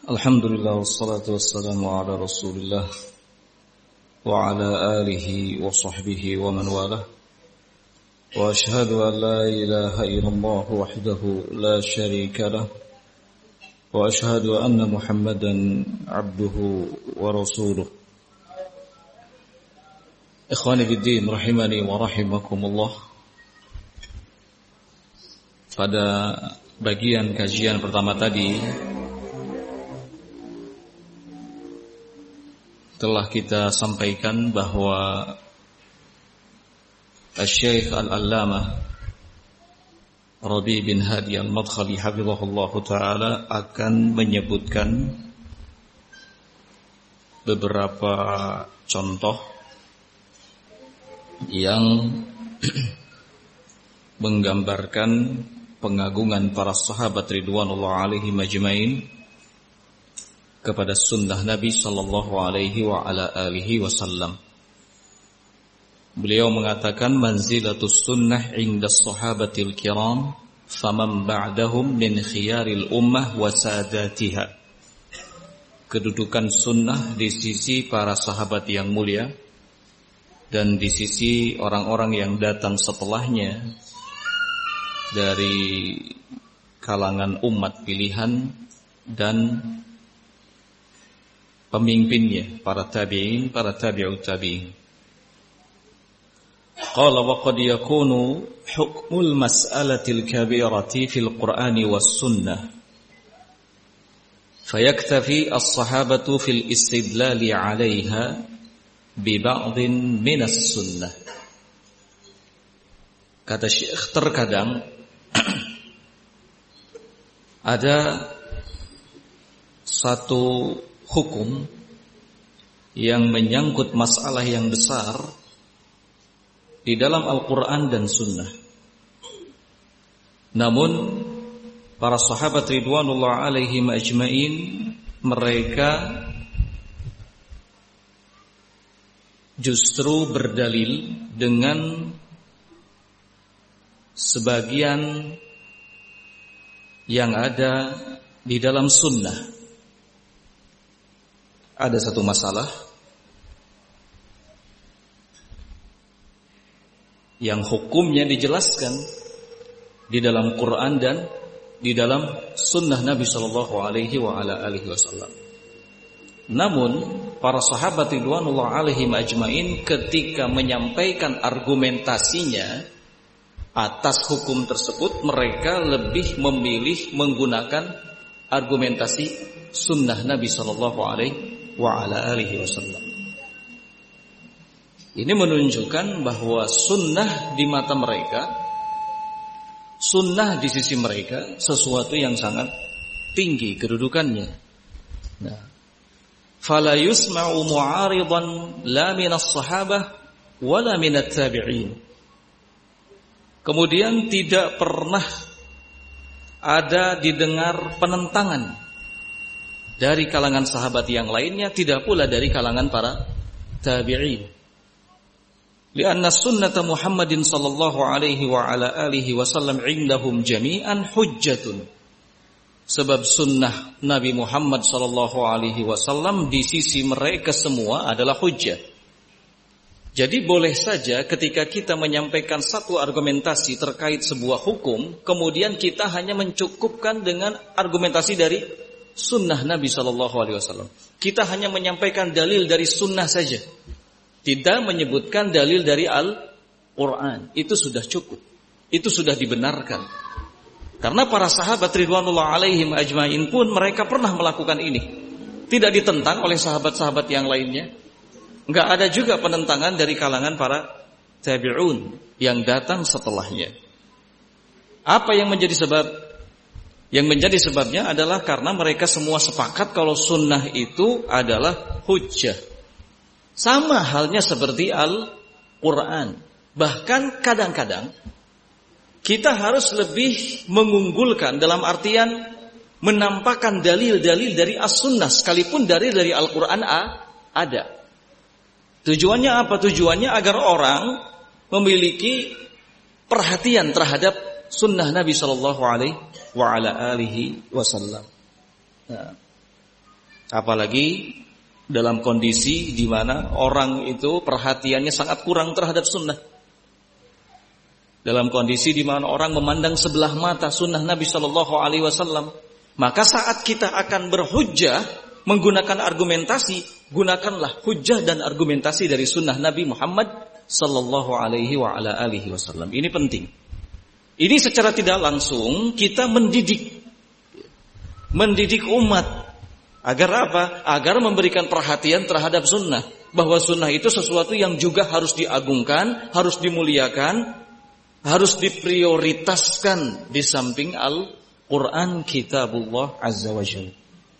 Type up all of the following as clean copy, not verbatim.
Alhamdulillah wassalatu wassalamu ala Rasulillah wa ala alihi wa sahbihi wa man walah. Wa ashhadu an la ilaha illallah wahdahu la sharika lah. Wa ashhadu anna Muhammadan abduhu wa rasuluh. Ikhwani fiddin rahimani wa rahimakumullah. Pada bagian kajian pertama tadi telah kita sampaikan bahwa Asy-Syaikh Al-Allamah Rabi' bin Hadi Al-Madkhali hafizahullahu taala akan menyebutkan beberapa contoh yang menggambarkan pengagungan para sahabat ridwanullah alaihim ajmain kepada sunnah Nabi sallallahu alaihi wa ala alihi wasallam. Beliau mengatakan manzilatus sunnah 'inda sahabatil kiram faman ba'dahum min khiyaril ummah wa sadatiha. Kedudukan sunnah di sisi para sahabat yang mulia dan di sisi orang-orang yang datang setelahnya dari kalangan umat pilihan dan pemimpinnya, para tabi'in, para tabi'ut tabi'in. Qala wa qad yakunu hukmul mas'alatil kabirati fil Qur'ani was sunnah fayaktafi as-sahabatu fil istidlali 'alayha bi ba'dhin minas sunnah. Kata Syekh, terkadang ada satu hukum yang menyangkut masalah yang besar di dalam Al-Quran dan Sunnah. Namun para sahabat ridwanullah alaihim ajmain mereka justru berdalil dengan sebagian yang ada di dalam Sunnah. Ada satu masalah yang hukumnya dijelaskan di dalam Quran dan di dalam sunnah Nabi sallallahu alaihi wa ala alihi wasallam. Namun para sahabat ridwanullah alaihim ajmain ketika menyampaikan argumentasinya atas hukum tersebut, mereka lebih memilih menggunakan argumentasi sunnah Nabi sallallahu alaihi wa ala alihi wasallam. Ini menunjukkan bahwa sunnah di mata mereka, sunnah di sisi mereka sesuatu yang sangat tinggi kedudukannya. Nah, fala yusma'u mu'aridan la minas sahabah wala minat tabi'in. Kemudian tidak pernah ada didengar penentangan dari kalangan sahabat yang lainnya, tidak pula dari kalangan para tabi'in. Lianna sunnata Muhammadin sallallahu alaihi wa ala alihi wasallam indahum jami'an hujjatun. Sebab sunnah Nabi Muhammad sallallahu alaihi wasallam di sisi mereka semua adalah hujjah. Jadi boleh saja ketika kita menyampaikan satu argumentasi terkait sebuah hukum, kemudian kita hanya mencukupkan dengan argumentasi dari sunnah Nabi sallallahu alaihi wasallam. Kita hanya menyampaikan dalil dari sunnah saja, tidak menyebutkan dalil dari Al-Quran. Itu sudah cukup, itu sudah dibenarkan. Karena para sahabat ridwanullah alaihim ajmain pun mereka pernah melakukan ini, tidak ditentang oleh sahabat-sahabat yang lainnya. Enggak ada juga penentangan dari kalangan para tabi'un yang datang setelahnya. Apa yang menjadi sebab? Yang menjadi sebabnya adalah karena mereka semua sepakat kalau sunnah itu adalah hujjah. Sama halnya seperti Al-Quran. Bahkan kadang-kadang kita harus lebih mengunggulkan dalam artian menampakkan dalil-dalil dari as-sunnah sekalipun dari Al-Quran ada. Tujuannya apa? Tujuannya agar orang memiliki perhatian terhadap sunnah Nabi sallallahu alaihi wa ala alihi wasallam. Nah, Apalagi dalam kondisi di mana orang itu perhatiannya sangat kurang terhadap sunnah. Dalam kondisi di mana orang memandang sebelah mata sunnah Nabi Shallallahu Alaihi Wasallam, maka saat kita akan berhujjah menggunakan argumentasi, gunakanlah hujjah dan argumentasi dari sunnah Nabi Muhammad Sallallahu Alaihi Wasallam. Ini penting. Ini secara tidak langsung kita mendidik umat. Agar apa? Agar memberikan perhatian terhadap sunnah. Bahwa sunnah itu sesuatu yang juga harus diagungkan, harus dimuliakan, harus diprioritaskan di samping Al-Quran Kitabullah Azza wa Jalla.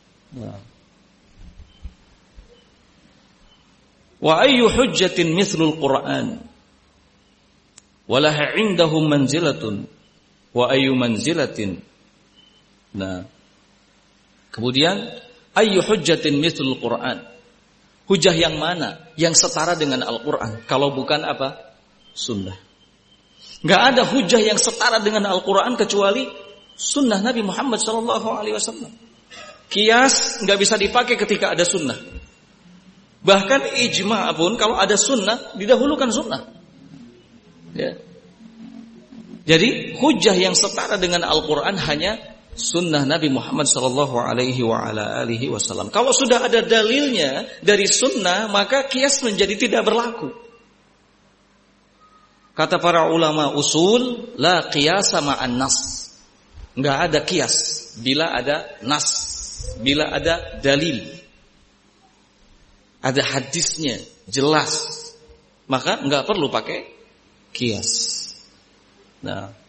Wa ayyu hujjatin mithlul Quran walaha indahum manzilatun wa ayyu manzilatin. Nah, kemudian ayyu hujjatin mithlul Quran. Hujjah yang mana? Yang setara dengan Al-Quran. Kalau bukan apa? Sunnah. Gak ada hujjah yang setara dengan Al-Quran kecuali sunnah Nabi Muhammad SAW. Kias gak bisa dipakai ketika ada sunnah. Bahkan ijma' pun kalau ada sunnah didahulukan sunnah. Ya. Jadi hujjah yang setara dengan Al-Quran hanya sunnah Nabi Muhammad sallallahu alaihi wasallam. Kalau sudah ada dalilnya dari sunnah, maka kias menjadi tidak berlaku. Kata para ulama usul, la qiyasa ma'an nas. Enggak ada kias bila ada nas, bila ada dalil. Ada hadisnya jelas. Maka enggak perlu pakai kias. Nah,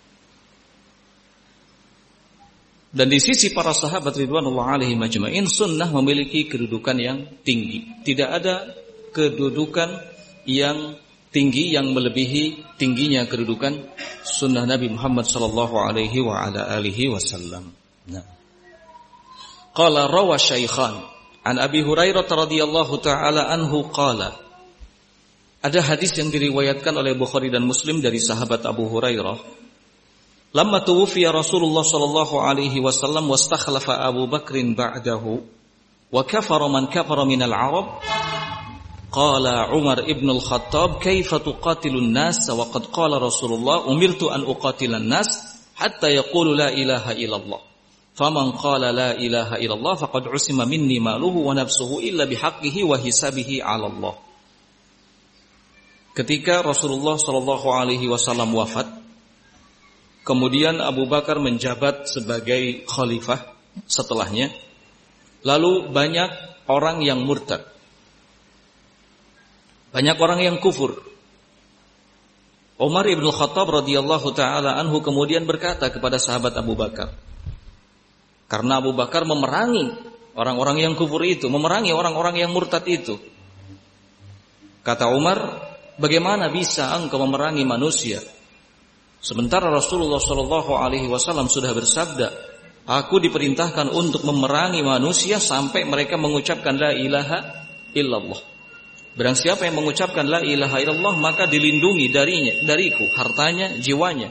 dan di sisi para sahabat ridwanullah alaihim ajma'in, sunnah memiliki kedudukan yang tinggi. Tidak ada kedudukan yang tinggi yang melebihi tingginya kedudukan sunnah Nabi Muhammad sallallahu alaihi wasallam. Nah. Qala rawa syaikhan an Abi Hurairah radhiyallahu taala anhu qala. Ada hadis yang diriwayatkan oleh Bukhari dan Muslim dari sahabat Abu Hurairah. Lamma tuwfiya Rasulullah sallallahu alaihi wasallam wastakhlafa Abu Bakrin ba'dahu wa kafara man kafara minal Arab. Qala Umar ibn al-Khattab, "Kaifa tuqatilun nas wa qad qala Rasulullah umirtu an uqatilan nas hatta yaqulu la ilaha illallah. Faman qala la ilaha illallah faqad usima minni maluhu wa nafsuhu illa bihaqqihi wa hisabihi 'ala Allah." Ketika Rasulullah sallallahu alaihi wasallam wafat, kemudian Abu Bakar menjabat sebagai khalifah setelahnya. Lalu banyak orang yang murtad. Banyak orang yang kufur. Umar ibn Khattab radhiyallahu taala anhu kemudian berkata kepada sahabat Abu Bakar. Karena Abu Bakar memerangi orang-orang yang kufur itu, memerangi orang-orang yang murtad itu. Kata Umar, bagaimana bisa engkau memerangi manusia? Sementara Rasulullah sallallahu alaihi wasallam sudah bersabda, aku diperintahkan untuk memerangi manusia sampai mereka mengucapkan la ilaha illallah. Barang siapa yang mengucapkan la ilaha illallah, maka dilindungi dariku, hartanya, jiwanya.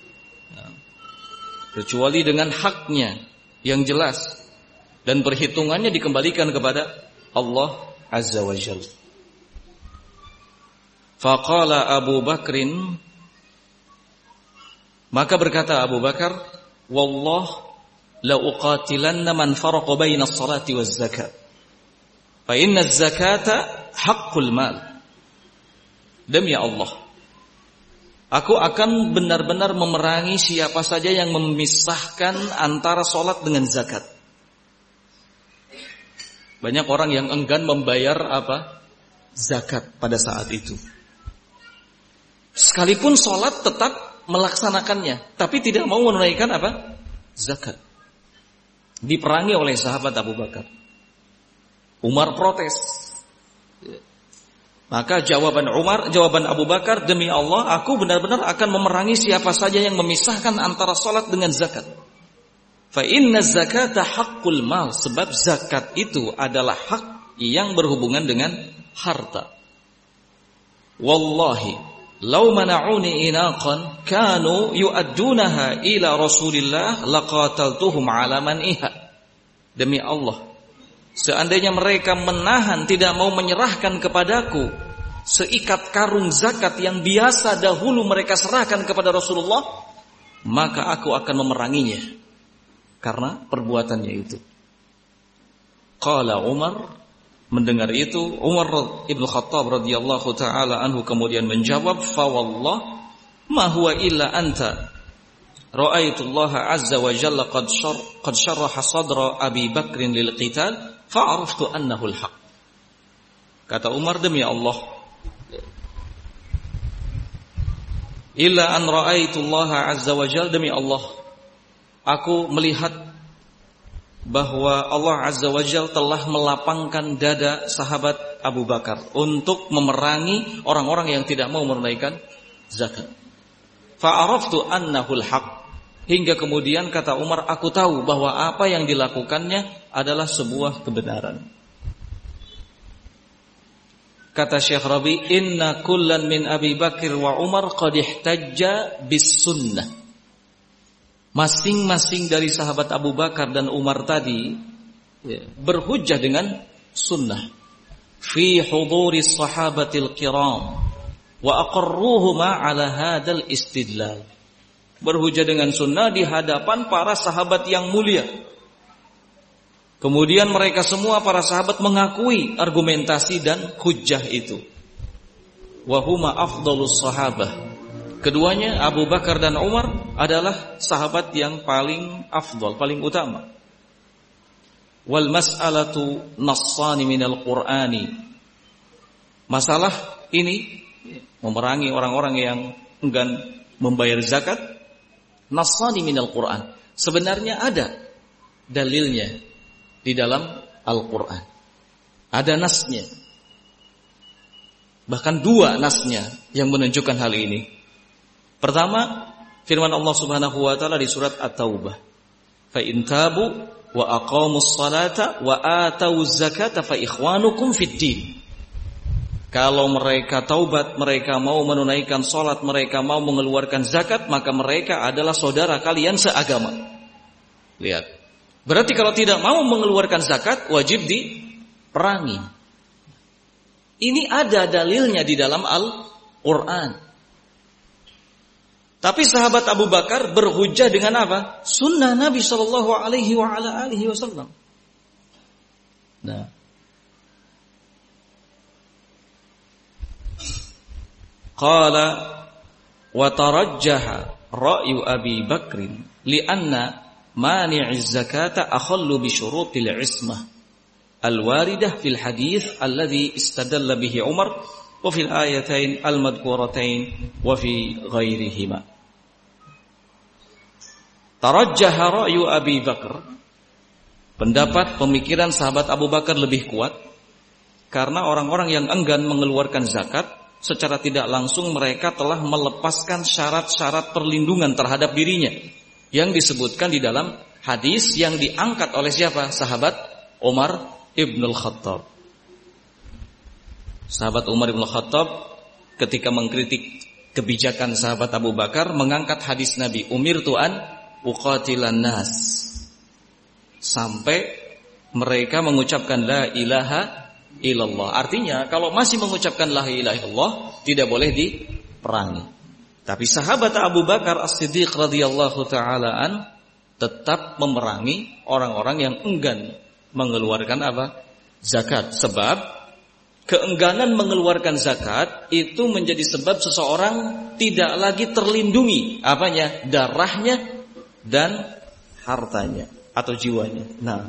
Kecuali dengan haknya yang jelas dan perhitungannya dikembalikan kepada Allah Azza wa Jalla. Faqala Abu Bakrin, maka berkata Abu Bakar, wallah la uqatilanna man faraqa baina as-salati waz-zakat. Fa inna az-zakata haqqul mal. Demi Allah, aku akan benar-benar memerangi siapa saja yang memisahkan antara salat dengan zakat. Banyak orang yang enggan membayar zakat pada saat itu. Sekalipun salat tetap melaksanakannya, tapi tidak mau menunaikan zakat. Diperangi oleh sahabat Abu Bakar. Umar protes. Maka jawaban Abu Bakar, demi Allah, aku benar-benar akan memerangi siapa saja yang memisahkan antara salat dengan zakat. Fa inna zakata haqqul mal, sebab zakat itu adalah hak yang berhubungan dengan harta. Wallahi law mana'uni inaqan kanu yu'addunaha ila Rasulillah laqataltuhum ala man'iha. Demi Allah, seandainya mereka menahan, tidak mau menyerahkan kepadaku seikat karung zakat yang biasa dahulu mereka serahkan kepada Rasulullah, maka aku akan memeranginya karena perbuatannya itu. Qala Umar, mendengar itu Umar Ibn Khattab radhiyallahu taala anhu kemudian menjawab, fa wallah ma huwa illa anta ra'aitullaha azza wa jalla qad syarraha sadra Abi Bakrin lil qital fa araftu annahu al-haq. Kata Umar, demi Allah, illa an ra'aitullaha azza wa jalla, demi Allah, aku melihat bahwa Allah azza wa jalla telah melapangkan dada sahabat Abu Bakar untuk memerangi orang-orang yang tidak mau menunaikan zakat. Fa'araftu annahul haq, hingga kemudian kata Umar, aku tahu bahwa apa yang dilakukannya adalah sebuah kebenaran. Kata Syekh Rabi, inna kullan min Abi Bakr wa Umar qad ihtajja bis sunnah. Masing-masing dari sahabat Abu Bakar dan Umar tadi berhujjah dengan sunnah. Fi huduri sahabatil kiram wa aqarruhuma ala hadzal istidlal. Berhujjah dengan sunnah di hadapan para sahabat yang mulia. Kemudian mereka semua para sahabat mengakui argumentasi dan hujjah itu. Wa huma afdhalus sahabah. Keduanya Abu Bakar dan Umar adalah sahabat yang paling afdal, paling utama. Wal mas'alatu nassani minal Qur'ani. Masalah ini memerangi orang-orang yang enggan membayar zakat, nassani minal Qur'an. Sebenarnya ada dalilnya di dalam Al-Qur'an. Ada nasnya. Bahkan dua nasnya yang menunjukkan hal ini. Pertama, firman Allah Subhanahu wa taala di surat At-Taubah. Fa in tabu wa aqamus salata wa atawuz zakata fa ikhwanukum fid din. Kalau mereka taubat, mereka mau menunaikan salat, mereka mau mengeluarkan zakat, maka mereka adalah saudara kalian seagama. Lihat. Berarti kalau tidak mau mengeluarkan zakat, wajib diperangi. Ini ada dalilnya di dalam Al-Qur'an. Tapi sahabat Abu Bakar berhujjah dengan apa? Sunnah Nabi sallallahu alaihi wa ala alihi wasallam. Nah, qala wa tarajjaha ra'yu Abi Bakrin li'anna mani'iz zakata akhallu bi syurutil ismah al-waridah fil hadits alladhi istadalla bihi Umar wa fil ayatain al-madhkuratain wa fi ghairihima. Tarajjaha ra'yu Abi Bakar, pendapat pemikiran sahabat Abu Bakar lebih kuat karena orang-orang yang enggan mengeluarkan zakat secara tidak langsung mereka telah melepaskan syarat-syarat perlindungan terhadap dirinya yang disebutkan di dalam hadis yang diangkat oleh siapa? Sahabat Umar Ibn Khattab. Sahabat Umar Ibn Khattab ketika mengkritik kebijakan sahabat Abu Bakar mengangkat hadis Nabi, umirtu an uqatilan nas, sampai mereka mengucapkan la ilaha illallah. Artinya kalau masih mengucapkan la ilaha illallah tidak boleh diperangi. Tapi sahabat Abu Bakar As-Siddiq radhiyallahu taala an tetap memerangi orang-orang yang enggan mengeluarkan apa? Zakat. Sebab keengganan mengeluarkan zakat itu menjadi sebab seseorang tidak lagi terlindungi apanya? Darahnya dan hartanya atau jiwanya. Nah,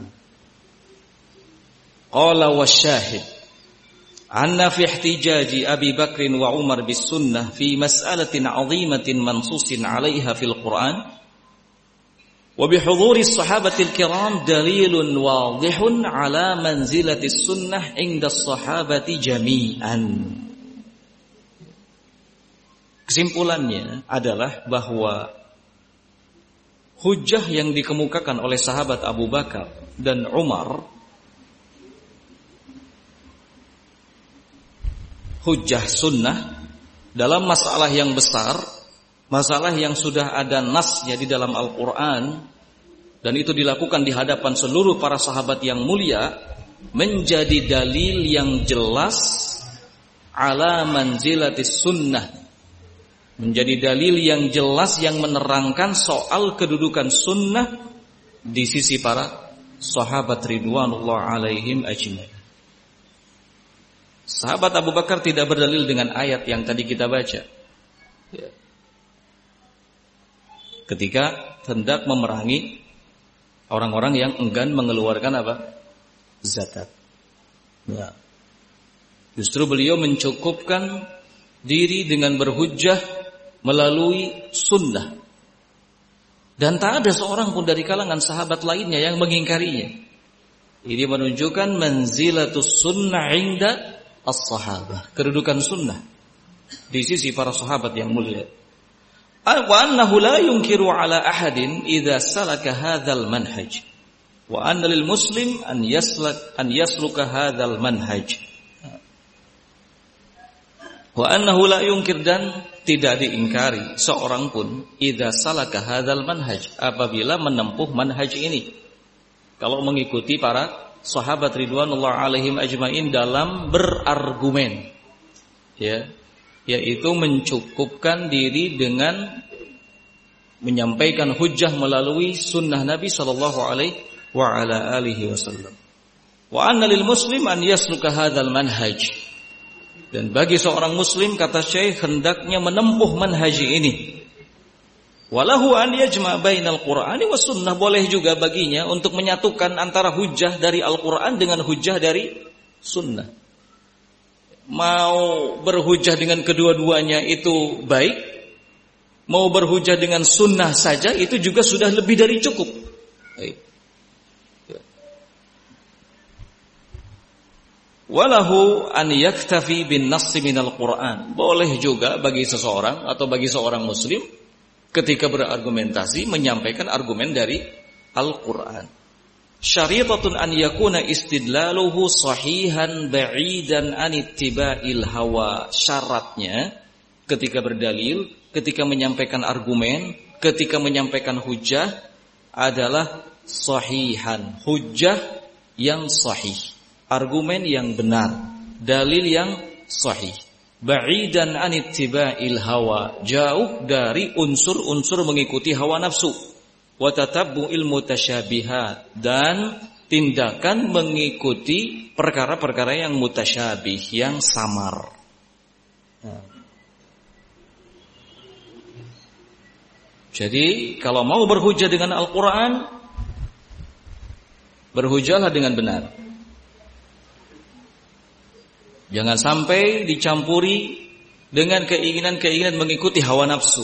qala wasyahid anna fi ihtijaji Abi Bakr wa Umar bis sunnah fi mas'alatin 'azimatin mansusin 'alaiha fil Qur'an wa bi huduri as-sahabatil kiram dalilun wadihun 'ala manzilati sunnah 'inda as-sahabati jami'an. Kesimpulannya adalah bahwa hujjah yang dikemukakan oleh sahabat Abu Bakar dan Umar, hujjah sunnah dalam masalah yang besar, masalah yang sudah ada nasnya di dalam Al-Quran, dan itu dilakukan di hadapan seluruh para sahabat yang mulia, menjadi dalil yang jelas ala manzilatis sunnah, menjadi dalil yang jelas yang menerangkan soal kedudukan sunnah di sisi para sahabat ridwanullah alaihim ajmain. Sahabat Abu Bakar tidak berdalil dengan ayat yang tadi kita baca, ya, ketika hendak memerangi orang-orang yang enggan mengeluarkan apa? Zakat. Ya. Justru beliau mencukupkan diri dengan berhujjah melalui sunnah. Dan tak ada seorang pun dari kalangan sahabat lainnya yang mengingkarinya. Ini menunjukkan manzilatus sunnah inda as-sahabah, kedudukan sunnah di sisi para sahabat yang mulia. Wa annahu la yunkiru ala ahadin idza salaka hadzal manhaj. Wa anna lil muslim an yasluka hadzal manhaj. Wa annahu la yunkir, dan tidak diingkari seorang pun idza salaka hadzal manhaj, apabila menempuh manhaj ini. Kalau mengikuti para sahabat ridwanullah alaihim ajmain dalam berargumen, ya, yaitu mencukupkan diri dengan menyampaikan hujjah melalui sunnah Nabi sallallahu alaihi wa ala alihi wasallam. Wa anna lil muslim an yasluka hadzal manhaj, dan bagi seorang muslim, kata Syekh, hendaknya menempuh manhaj ini. Walahu an yajma' bainal Qur'ani was sunnah, boleh juga baginya untuk menyatukan antara hujjah dari Al-Qur'an dengan hujjah dari sunnah. Mau berhujjah dengan kedua-duanya itu baik, mau berhujjah dengan sunnah saja itu juga sudah lebih dari cukup. Baik. Walahu an yaktafi bin nassi minal Qur'an, boleh juga bagi seseorang atau bagi seorang muslim ketika berargumentasi menyampaikan argumen dari Al-Qur'an. Syaritatun an yakuna istidlaluhu sahihan ba'idan an ittiba'il hawa. Syaratnya ketika berdalil, ketika menyampaikan argumen, ketika menyampaikan hujjah adalah sahihan, hujjah yang sahih, argumen yang benar, dalil yang sahih. Ba'idan an ittiba'il hawa, jauh dari unsur-unsur mengikuti hawa nafsu. Wa tatabbu'il mutasyabihat, dan tindakan mengikuti perkara-perkara yang mutasyabih, yang samar. Jadi kalau mau berhujjah dengan Al-Quran, berhujjahlah dengan benar. Jangan sampai dicampuri dengan keinginan-keinginan mengikuti hawa nafsu,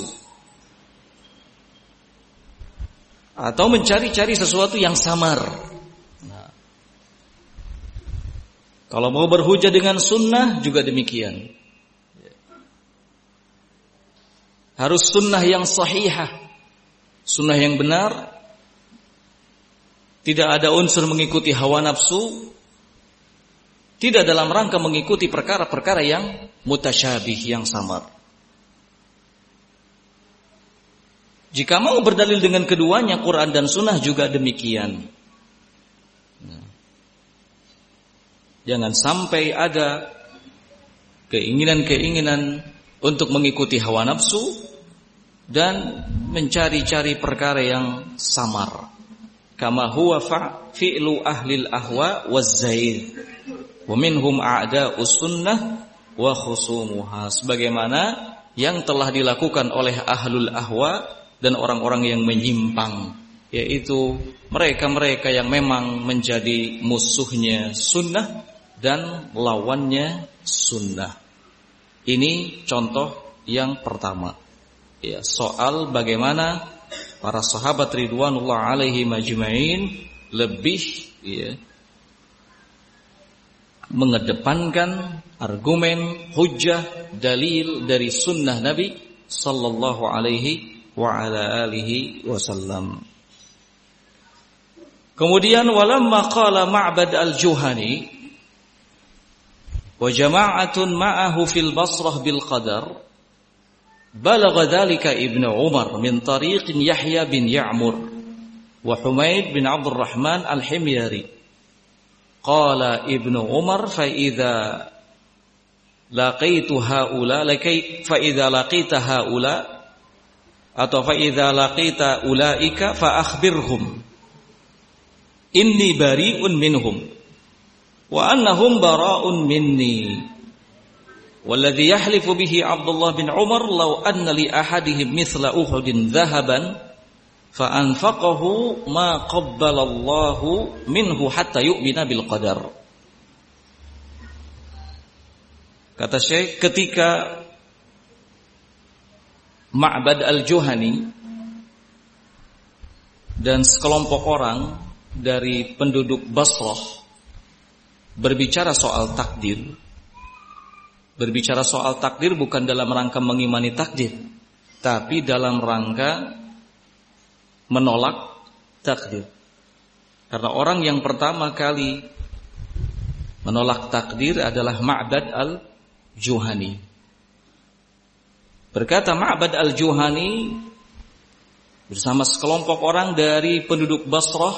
atau mencari-cari sesuatu yang samar. Nah, kalau mau berhujjah dengan sunnah juga demikian. Harus sunnah yang sahihah, sunnah yang benar. Tidak ada unsur mengikuti hawa nafsu, tidak dalam rangka mengikuti perkara-perkara yang mutasyabih, yang samar. Jika mau berdalil dengan keduanya, Quran dan Sunnah juga demikian. Jangan sampai ada keinginan-keinginan untuk mengikuti hawa nafsu dan mencari-cari perkara yang samar. Kama huwa fi'lu ahlil ahwa waz-zair. Wa minhum a'da'us sunnah wa khusumuha, sebagaimana yang telah dilakukan oleh ahlul ahwa dan orang-orang yang menyimpang, yaitu mereka-mereka yang memang menjadi musuhnya sunnah dan lawannya sunnah. Ini contoh yang pertama, ya, soal bagaimana para sahabat ridwanullah alaihi majma'in lebih, ya, mengedepankan argumen, hujjah, dalil dari sunnah Nabi sallallahu alaihi wa ala alihi wasallam. Kemudian walamma qala Ma'bad al-Juhani wa jama'atun ma'ahu fil Basrah bil qadar, balagha dhalika Ibnu Umar min tariq Yahya bin Ya'mur wa Humaid bin Abdurrahman al-Himyari. Qala Ibnu Umar fa idza laqitu haula fa idza laqita haula atau fa idza laqita ulaika fa akhbirhum inni bari'un minhum wa annahum bara'un minni walladhi yahlifu bihi Abdullah bin Umar law anna li ahadihim mithla Uhudin dhahaban fa anfaqahu ma qabbalallahu minhu hatta yu'mina bil qadar. Kata Syekh, ketika Ma'bad al-Juhani dan sekelompok orang dari penduduk Basrah berbicara soal takdir. Berbicara soal takdir bukan dalam rangka mengimani takdir, tapi dalam rangka menolak takdir. Karena orang yang pertama kali menolak takdir adalah Ma'bad al-Juhani. Berkata Ma'bad al-Juhani bersama sekelompok orang dari penduduk Basrah,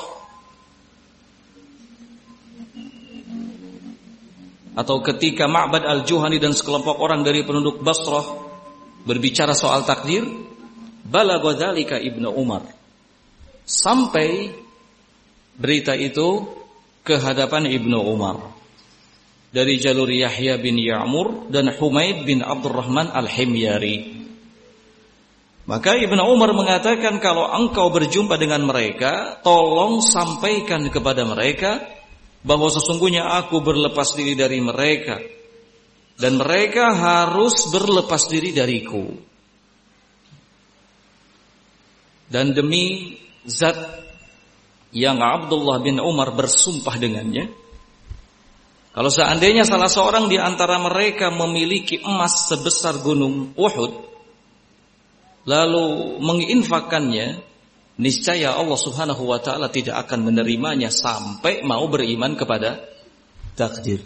atau ketika Ma'bad al-Juhani dan sekelompok orang dari penduduk Basrah berbicara soal takdir, balagha dzalika Ibnu Umar. Sampai berita itu ke hadapan Ibnu Umar dari jalur Yahya bin Ya'mur dan Humaid bin Abdurrahman al-Himyari. Maka Ibnu Umar mengatakan, kalau engkau berjumpa dengan mereka, tolong sampaikan kepada mereka bahwa sesungguhnya aku berlepas diri dari mereka dan mereka harus berlepas diri dariku. Dan demi zat yang Abdullah bin Umar bersumpah dengannya, kalau seandainya salah seorang di antara mereka memiliki emas sebesar gunung Uhud, lalu menginfakkannya, niscaya Allah Subhanahu wa ta'ala tidak akan menerimanya sampai mau beriman kepada takdir.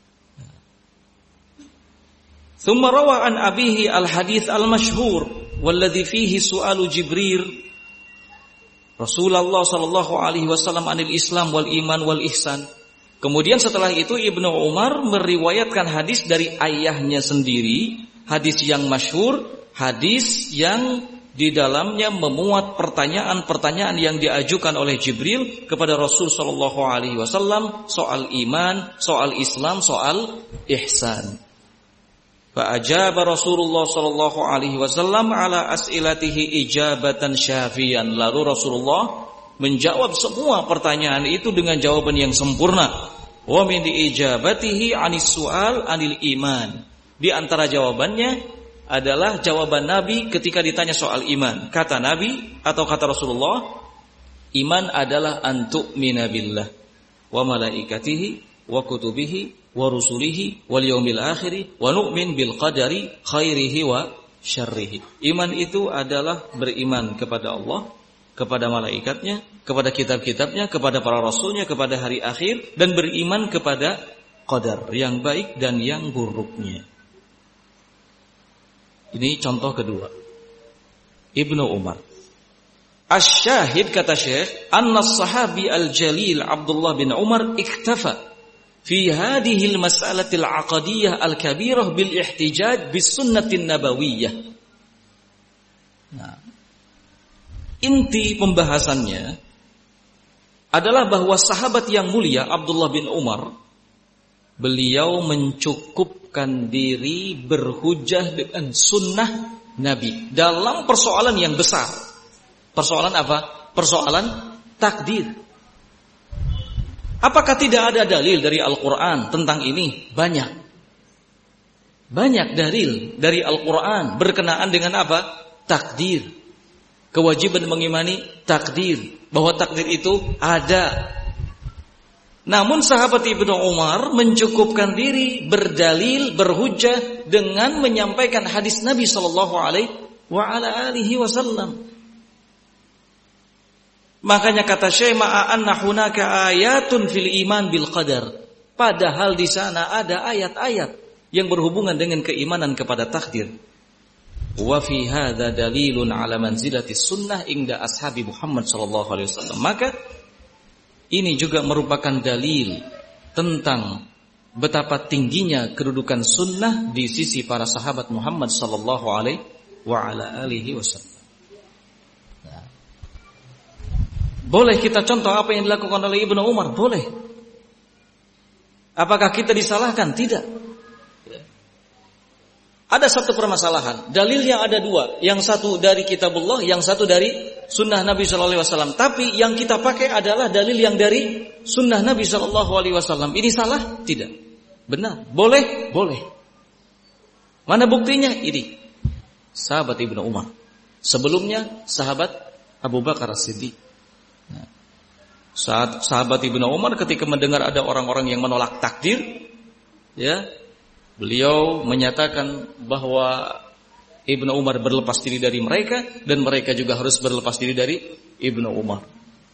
Thumma rawa an abihi al-hadith al-mashhur walladhi fihi su'alu Jibril Rasulullah sallallahu alaihi wasallam anil Islam wal iman wal ihsan. Kemudian setelah itu Ibnu Umar meriwayatkan hadis dari ayahnya sendiri, hadis yang masyhur, hadis yang di dalamnya memuat pertanyaan-pertanyaan yang diajukan oleh Jibril kepada Rasul sallallahu alaihi wasallam soal iman, soal Islam, soal ihsan. Fa ajaba Rasulullah sallallahu alaihi wasallam ala as'ilatihi ijabatan syafiyan. Lalu Rasulullah menjawab semua pertanyaan itu dengan jawaban yang sempurna. Wa min ijabatihi anis su'al anil iman. Di antara jawabannya adalah jawaban Nabi ketika ditanya soal iman. Kata Nabi atau kata Rasulullah, iman adalah antu'mina billah wa malaikatihi wa kutubihi wa rusulihi wal yaumil akhir wa nu'min bil qadari khairihi wa syarrihi. Iman itu adalah beriman kepada Allah, kepada malaikatnya, kepada kitab-kitabnya, kepada para rasulnya, kepada hari akhir, dan beriman kepada qadar yang baik dan yang buruknya. Ini contoh kedua. Ibnu Umar. Asy-syahid, kata Syekh, anna sahabi al-jalil Abdullah bin Umar iktafa fi hadhihi al-mas'alati al-'aqadiyyah al-kabirah bil ihtijaj bis sunnatin nabawiyyah. Nah, inti pembahasannya adalah bahwa sahabat yang mulia Abdullah bin Umar, beliau mencukupkan diri berhujjah dengan sunnah Nabi dalam persoalan yang besar. Persoalan apa? Persoalan takdir. Apakah tidak ada dalil dari Al-Quran tentang ini? Banyak. Banyak dalil dari Al-Quran berkenaan dengan apa? Takdir. Kewajiban mengimani takdir. Bahwa takdir itu ada. Namun sahabat Ibnu Umar mencukupkan diri berdalil, berhujjah dengan menyampaikan hadis Nabi sallallahu alaihi wasallam. Makanya kata Syekh, ma'anna hunaka ayatun fil iman bil qadar. Padahal di sana ada ayat-ayat yang berhubungan dengan keimanan kepada takdir. Wa fi hadza dalilun ala manzilati sunnah inda ashabi Muhammad sallallahu alaihi wasallam. Maka ini juga merupakan dalil tentang betapa tingginya kedudukan sunnah di sisi para sahabat Muhammad sallallahu alaihi wasallam. Nah, boleh kita contoh apa yang dilakukan oleh Ibnu Umar? Boleh. Apakah kita disalahkan? Tidak. Ada satu permasalahan, dalilnya ada dua, yang satu dari kitabullah, yang satu dari sunnah Nabi sallallahu alaihi wasallam. Tapi yang kita pakai adalah dalil yang dari sunnah Nabi sallallahu alaihi wasallam. Ini salah? Tidak. Benar. Boleh? Boleh. Mana buktinya? Ini. Sahabat Ibnu Umar. Sebelumnya sahabat Abu Bakar As-Siddiq. Nah, saat sahabat Ibnu Umar ketika mendengar ada orang-orang yang menolak takdir, ya, beliau menyatakan bahwa Ibnu Umar berlepas diri dari mereka dan mereka juga harus berlepas diri dari Ibnu Umar.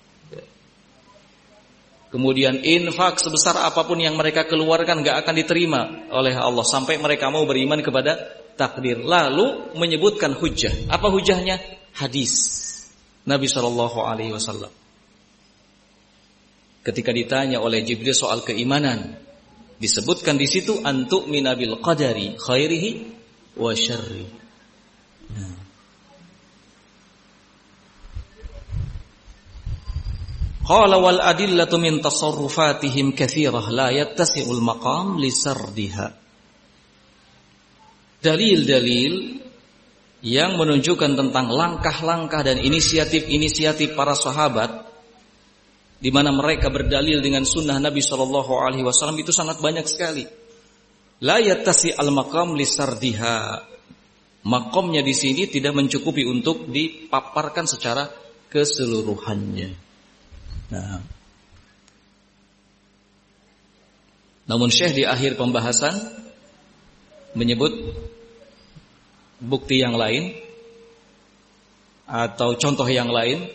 Kemudian infak sebesar apapun yang mereka keluarkan gak akan diterima oleh Allah sampai mereka mau beriman kepada takdir. Lalu menyebutkan hujjah. Apa hujjahnya? Hadis Nabi SAW. Ketika ditanya oleh Jibril soal keimanan, disebutkan di situ antu'mina bil qadari khairihi wa syarri. Qala wal adillatu min tasarrufatihim katsirah la yattasi'ul maqam li sardiha. Dalil-dalil yang menunjukkan tentang langkah-langkah dan inisiatif-inisiatif para sahabat di mana mereka berdalil dengan sunnah Nabi sallallahu alaihi wasallam itu sangat banyak sekali. La yattasi'ul maqam li sardiha. Makomnya di sini tidak mencukupi untuk dipaparkan secara keseluruhannya. Nah, namun Syekh di akhir pembahasan menyebut bukti yang lain atau contoh yang lain,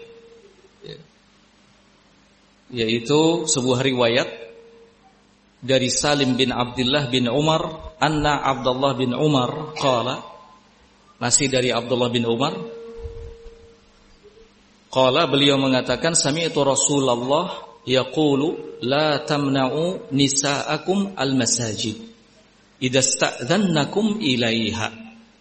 yaitu sebuah riwayat dari Salim bin Abdullah bin Umar, anna Abdullah bin Umar qala, masih dari Abdullah bin Umar, qala, beliau mengatakan sami'tu Rasulullah yaqulu la tamna'u nisa'akum al-masajid idza sta'dhannakum ilaiha.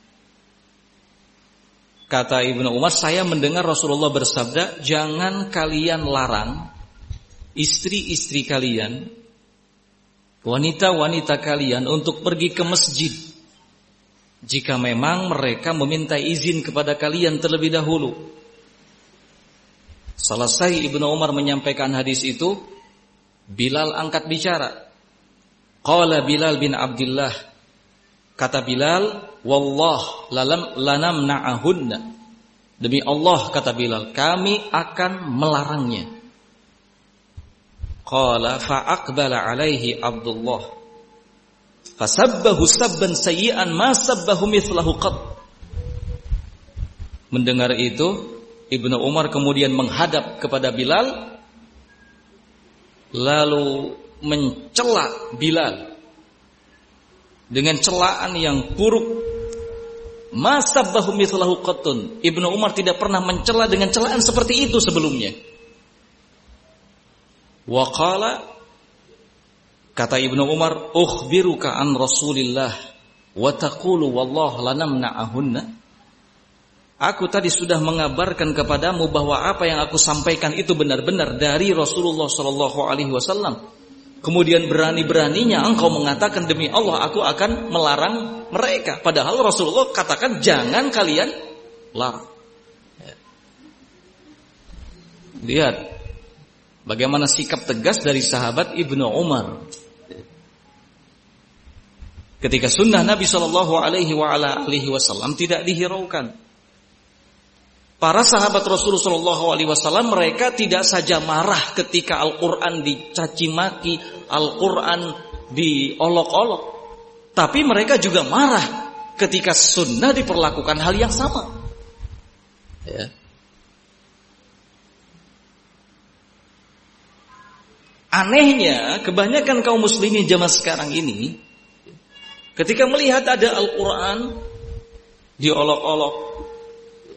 Kata Ibnu Umar, saya mendengar Rasulullah bersabda, jangan kalian larang istri-istri kalian, wanita-wanita kalian untuk pergi ke masjid jika memang mereka meminta izin kepada kalian terlebih dahulu. Selesai Ibnu Umar menyampaikan hadis itu, Bilal angkat bicara. Qala Bilal bin Abdullah, kata Bilal, wallah lanamna'ahunna. Demi Allah, kata Bilal, kami akan melarangnya. Qala fa'aqbala alaihi Abdullah fasabbahu sabban sayyi'an ma sabbahu mithlahu qat. Mendengar itu, Ibnu Umar kemudian menghadap kepada Bilal lalu mencela Bilal dengan celaan yang buruk. Ma sabbahu mithlahu qattun. Ibnu Umar tidak pernah mencela dengan celaan seperti itu sebelumnya. Wa qala, kata Ibnu Umar, ukhbiruka an Rasulillah wa taqulu wallah lanamna'ahunna. Aku tadi sudah mengabarkan kepadamu bahwa apa yang aku sampaikan itu benar-benar dari Rasulullah sallallahu alaihi wasallam. Kemudian berani-beraninya engkau mengatakan demi Allah aku akan melarang mereka. Padahal Rasulullah katakan jangan kalian larang. Lihat bagaimana sikap tegas dari sahabat Ibnu Umar. Ketika sunnah Nabi sallallahu alaihi wasallam tidak dihiraukan. Para sahabat Rasulullah SAW mereka tidak saja marah ketika Al-Quran dicaci maki, Al-Quran diolok-olok, tapi mereka juga marah ketika sunnah diperlakukan hal yang sama. Ya. Anehnya kebanyakan kaum muslimin zaman sekarang ini ketika melihat ada Al-Quran diolok-olok,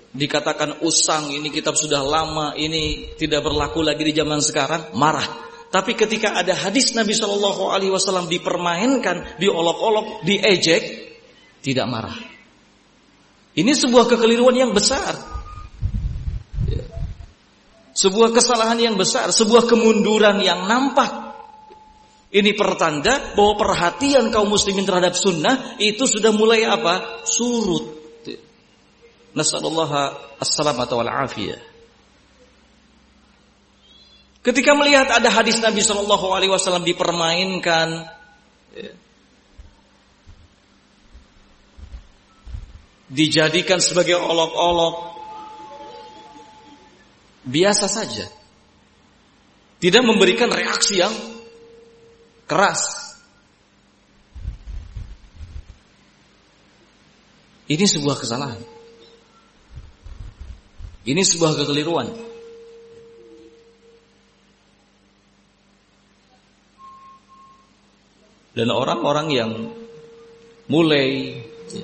dikatakan usang, ini kitab sudah lama, ini tidak berlaku lagi di zaman sekarang, marah. Tapi ketika ada hadis Nabi Shallallahu Alaihi Wasallam dipermainkan, diolok-olok, diejek, tidak marah. Ini sebuah kekeliruan yang besar, sebuah kesalahan yang besar, sebuah kemunduran yang nampak. Ini pertanda bahwa perhatian kaum muslimin terhadap sunnah itu sudah mulai apa? Surut. Nasallallahu as-salamata wal afiyah. Ketika melihat ada hadis Nabi Shallallahu Alaihi Wasallam dipermainkan, dijadikan sebagai olok-olok, biasa saja, tidak memberikan reaksi yang keras. Ini sebuah kesalahan. Ini sebuah kekeliruan. Dan orang-orang yang mulai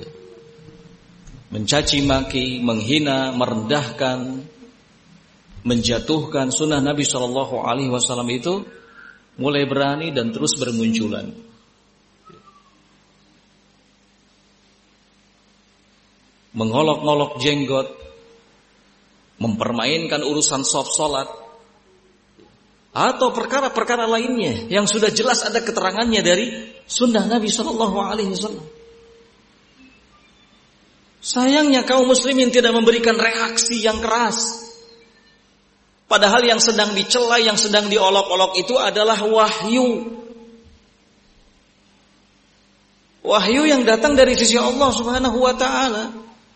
mencaci maki, menghina, merendahkan, menjatuhkan sunnah Nabi Shallallahu Alaihi Wasallam itu mulai berani dan terus bermunculan. Mengolok-ngolok jenggot, mempermainkan urusan sholat, atau perkara-perkara lainnya yang sudah jelas ada keterangannya dari sunnah Nabi Shallallahu Alaihi Wasallam. Sayangnya kaum muslimin tidak memberikan reaksi yang keras. Padahal yang sedang dicela, yang sedang diolok-olok itu adalah wahyu. Wahyu yang datang dari sisi Allah Subhanahu wa taala.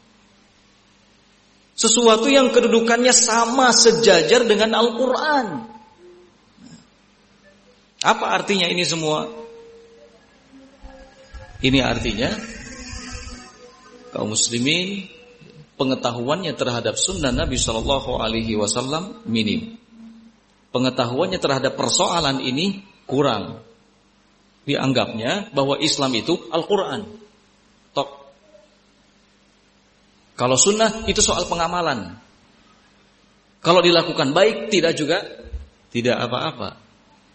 Sesuatu yang kedudukannya sama sejajar dengan Al-Qur'an. Apa artinya ini semua? Ini artinya kaum muslimin pengetahuannya terhadap sunnah Nabi Shallallahu Alaihi Wasallam minim. Pengetahuannya terhadap persoalan ini kurang. Dianggapnya bahwa Islam itu Al-Quran. Tok. Kalau sunnah itu soal pengamalan. Kalau dilakukan baik tidak juga tidak apa-apa.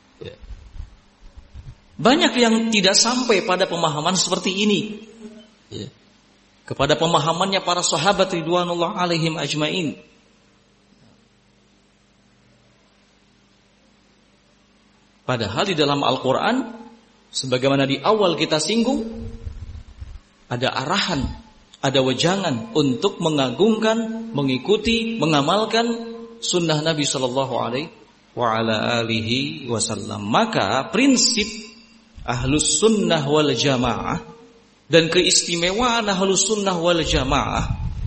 Banyak yang tidak sampai pada pemahaman seperti ini. Kepada pemahamannya para sahabat ridwanullah alaihim ajmain. Padahal di dalam Al-Quran, sebagaimana di awal kita singgung, ada arahan, ada wejangan untuk mengagungkan, mengikuti, mengamalkan sunnah Nabi Sallallahu Alaihi Wasallam. Maka prinsip Ahlus Sunnah wal Jamaah dan keistimewaan Ahlus Sunnah wal Jamaah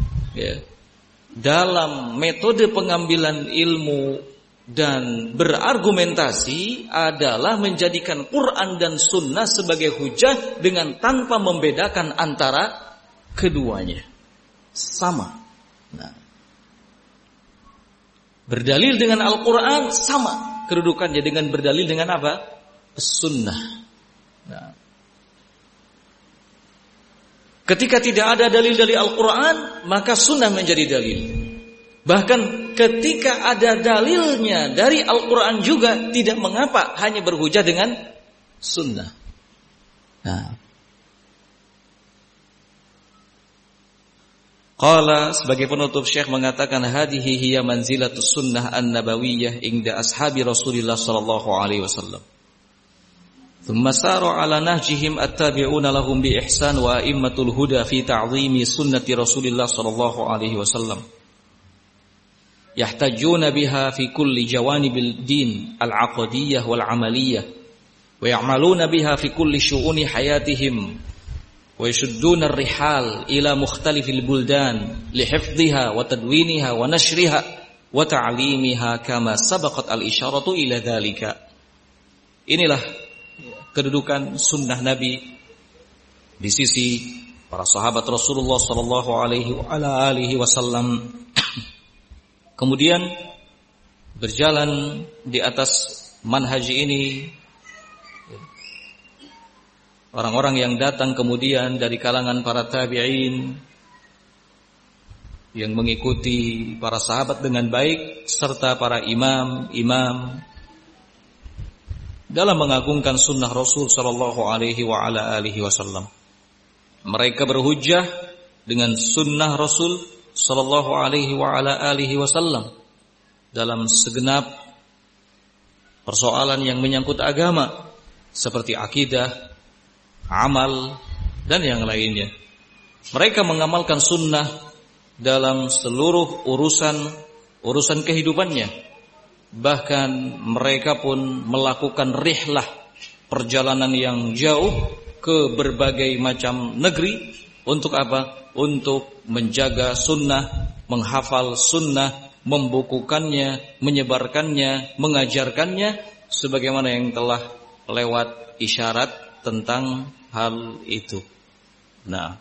dalam metode pengambilan ilmu dan berargumentasi adalah menjadikan Quran dan Sunnah sebagai hujah dengan tanpa membedakan antara keduanya. Sama. Nah, berdalil dengan Al-Quran sama kedudukannya dengan berdalil dengan apa? Sunnah. Nah, ketika tidak ada dalil dari Al-Quran, maka Sunnah menjadi dalil. Bahkan ketika ada dalilnya dari Al-Quran juga tidak mengapa hanya berhujah dengan Sunnah. Nah, qala sebagai penutup Syekh mengatakan hadhihi hiya manzilatus sunnah an-nabawiyyah inda ashabi Rasulillah sallallahu alaihi wasallam. Thumma saru ala nahjihim at-tabi'una lahum bi ihsan wa a'immatul huda fi ta'zimi sunnati Rasulillah sallallahu alaihi wasallam. Yahtajuna biha fi kulli jawanibil din al-aqdiyyah wal 'amaliyyah wa ya'maluna biha fi kulli syu'uni hayatihim wa yashudduna ar-rihal ila mukhtalifil buldan li hifdhiha wa tadwiniha wa nashriha wa ta'limiha kama sabaqat al-isyaratu ila dhalika. Inilah kedudukan sunnah Nabi di sisi para sahabat Rasulullah sallallahu alaihi wasallam. Kemudian berjalan di atas manhaj ini orang-orang yang datang kemudian dari kalangan para tabi'in yang mengikuti para sahabat dengan baik serta para imam-imam dalam mengagungkan sunnah Rasul sallallahu alaihi wa ala alihi wasallam. Mereka berhujjah dengan sunnah Rasul sallallahu alaihi wa ala alihi wasallam dalam segenap persoalan yang menyangkut agama seperti akidah, amal, dan yang lainnya. Mereka mengamalkan sunnah dalam seluruh urusan kehidupannya. Bahkan mereka pun melakukan rihlah, perjalanan yang jauh ke berbagai macam negeri. Untuk apa? Untuk menjaga sunnah, menghafal sunnah, membukukannya, menyebarkannya, mengajarkannya, sebagaimana yang telah lewat isyarat tentang hal itu. Nah,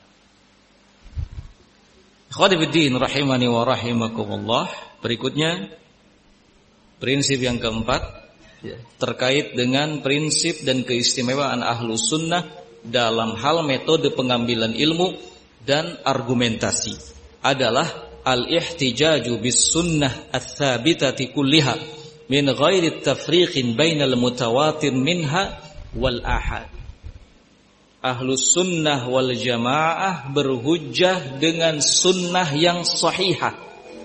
ikhwani fiddin rahimani wa rahimakumullah, berikutnya prinsip yang keempat terkait dengan prinsip dan keistimewaan Ahlus Sunnah dalam hal metode pengambilan ilmu dan argumentasi adalah al-ihtijaju bis sunnah ats-tsabitati kulliha min ghairi tafriqin bainal mutawatir minha wal ahad. Ahlus sunnah wal jamaah berhujjah dengan sunnah yang sahihah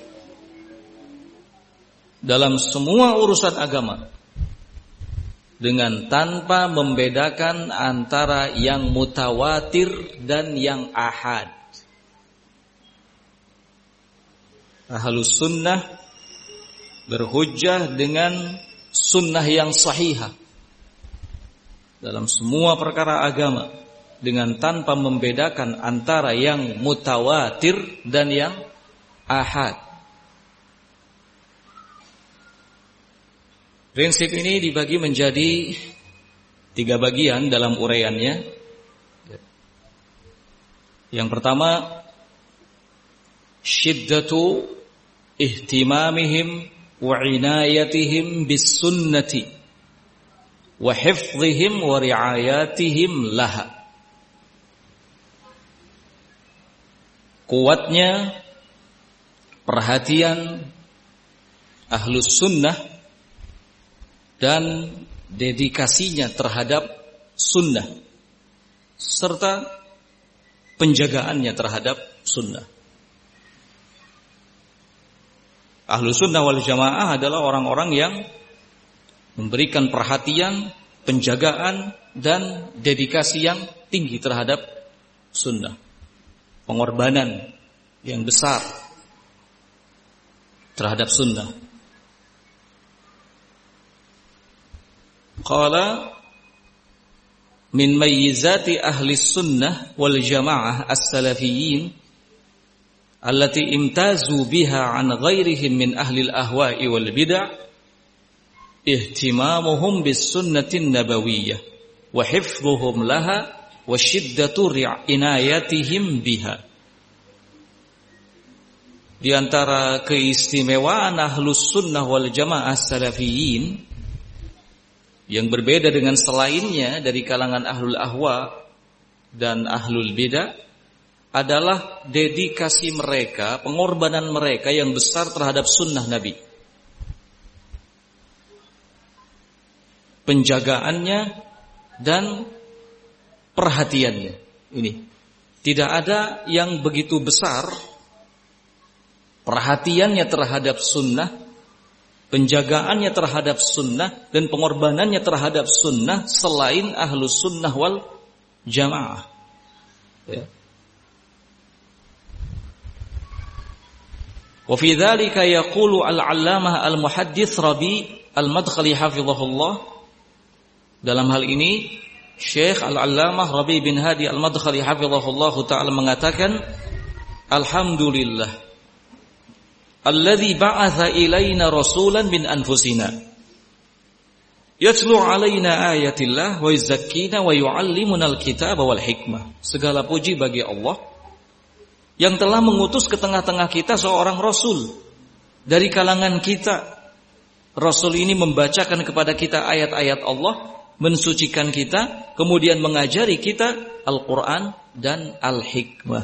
dalam semua urusan agama, dengan tanpa membedakan antara yang mutawatir dan yang ahad. Ahlus sunnah berhujjah dengan sunnah yang sahihah dalam semua perkara agama, dengan tanpa membedakan antara yang mutawatir dan yang ahad. Prinsip ini dibagi menjadi 3 bagian dalam uraiannya. Yang pertama, syiddatu ihtimamihim wa inayatihim bis sunnati wa hifdhihim wa riayatihim laha. Kuatnya perhatian Ahlus Sunnah dan dedikasinya terhadap sunnah serta penjagaannya terhadap sunnah. Ahlus Sunnah wal Jamaah adalah orang-orang yang memberikan perhatian, penjagaan, dan dedikasi yang tinggi terhadap sunnah. Pengorbanan yang besar terhadap sunnah. Qala min mayyizati ahli sunnah wal jamaah as-salafiyyin allati imtazu biha an ghairihim min ahli al-ahwa'i wal bid'ah ihtimamuhum bis sunnatin nabawiyyah wa hifdhuhum laha wa shiddatu inayatihim biha. Di antara keistimewaan Ahlus Sunnah wal Jamaah Salafiyyin yang berbeda dengan selainnya dari kalangan Ahlul Ahwa dan Ahlul Bidah adalah dedikasi mereka, pengorbanan mereka yang besar terhadap sunnah Nabi, penjagaannya dan perhatiannya. Ini tidak ada yang begitu besar perhatiannya terhadap sunnah, penjagaannya terhadap sunnah, dan pengorbanannya terhadap sunnah selain Ahlus Sunnah wal Jamaah. Ya. Wa fi dzalika yaqulu al-'allamah al-muhaddits Rabi' al-Madkhali hafizahullah. Dalam hal ini Syekh al-'allamah Rabi' bin Hadi al-Madkhali hafizahullah taala mengatakan, alhamdulillah alladzi ba'atha ilaina rasulan min anfusina yatlu 'alaina ayatillah wa yuzakkina wa yu'allimuna al-kitaba wal hikmah. Segala puji bagi Allah yang telah mengutus ke tengah-tengah kita seorang rasul dari kalangan kita. Rasul ini membacakan kepada kita ayat-ayat Allah, mensucikan kita, kemudian mengajari kita Al-Quran dan Al-Hikmah.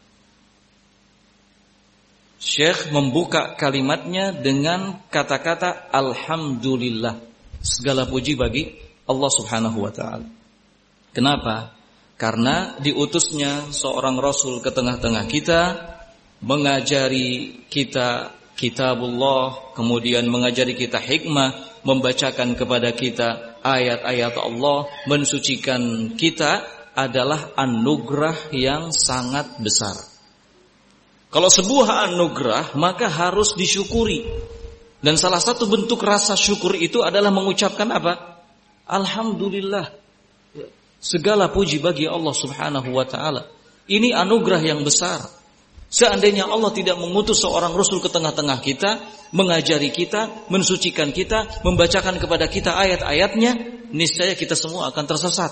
Syekh membuka kalimatnya dengan kata-kata alhamdulillah. Segala puji bagi Allah Subhanahu wa taala. Kenapa? Karena diutusnya seorang rasul ke tengah-tengah kita, mengajari kita kitabullah, kemudian mengajari kita hikmah, membacakan kepada kita ayat-ayat Allah, mensucikan kita, adalah anugerah yang sangat besar. Kalau sebuah anugerah, maka harus disyukuri. Dan salah satu bentuk rasa syukur itu adalah mengucapkan apa? Alhamdulillah. Segala puji bagi Allah Subhanahu wa taala. Ini anugerah yang besar. Seandainya Allah tidak mengutus seorang rasul ke tengah-tengah kita, mengajari kita, mensucikan kita, membacakan kepada kita ayat-ayatnya, niscaya kita semua akan tersesat.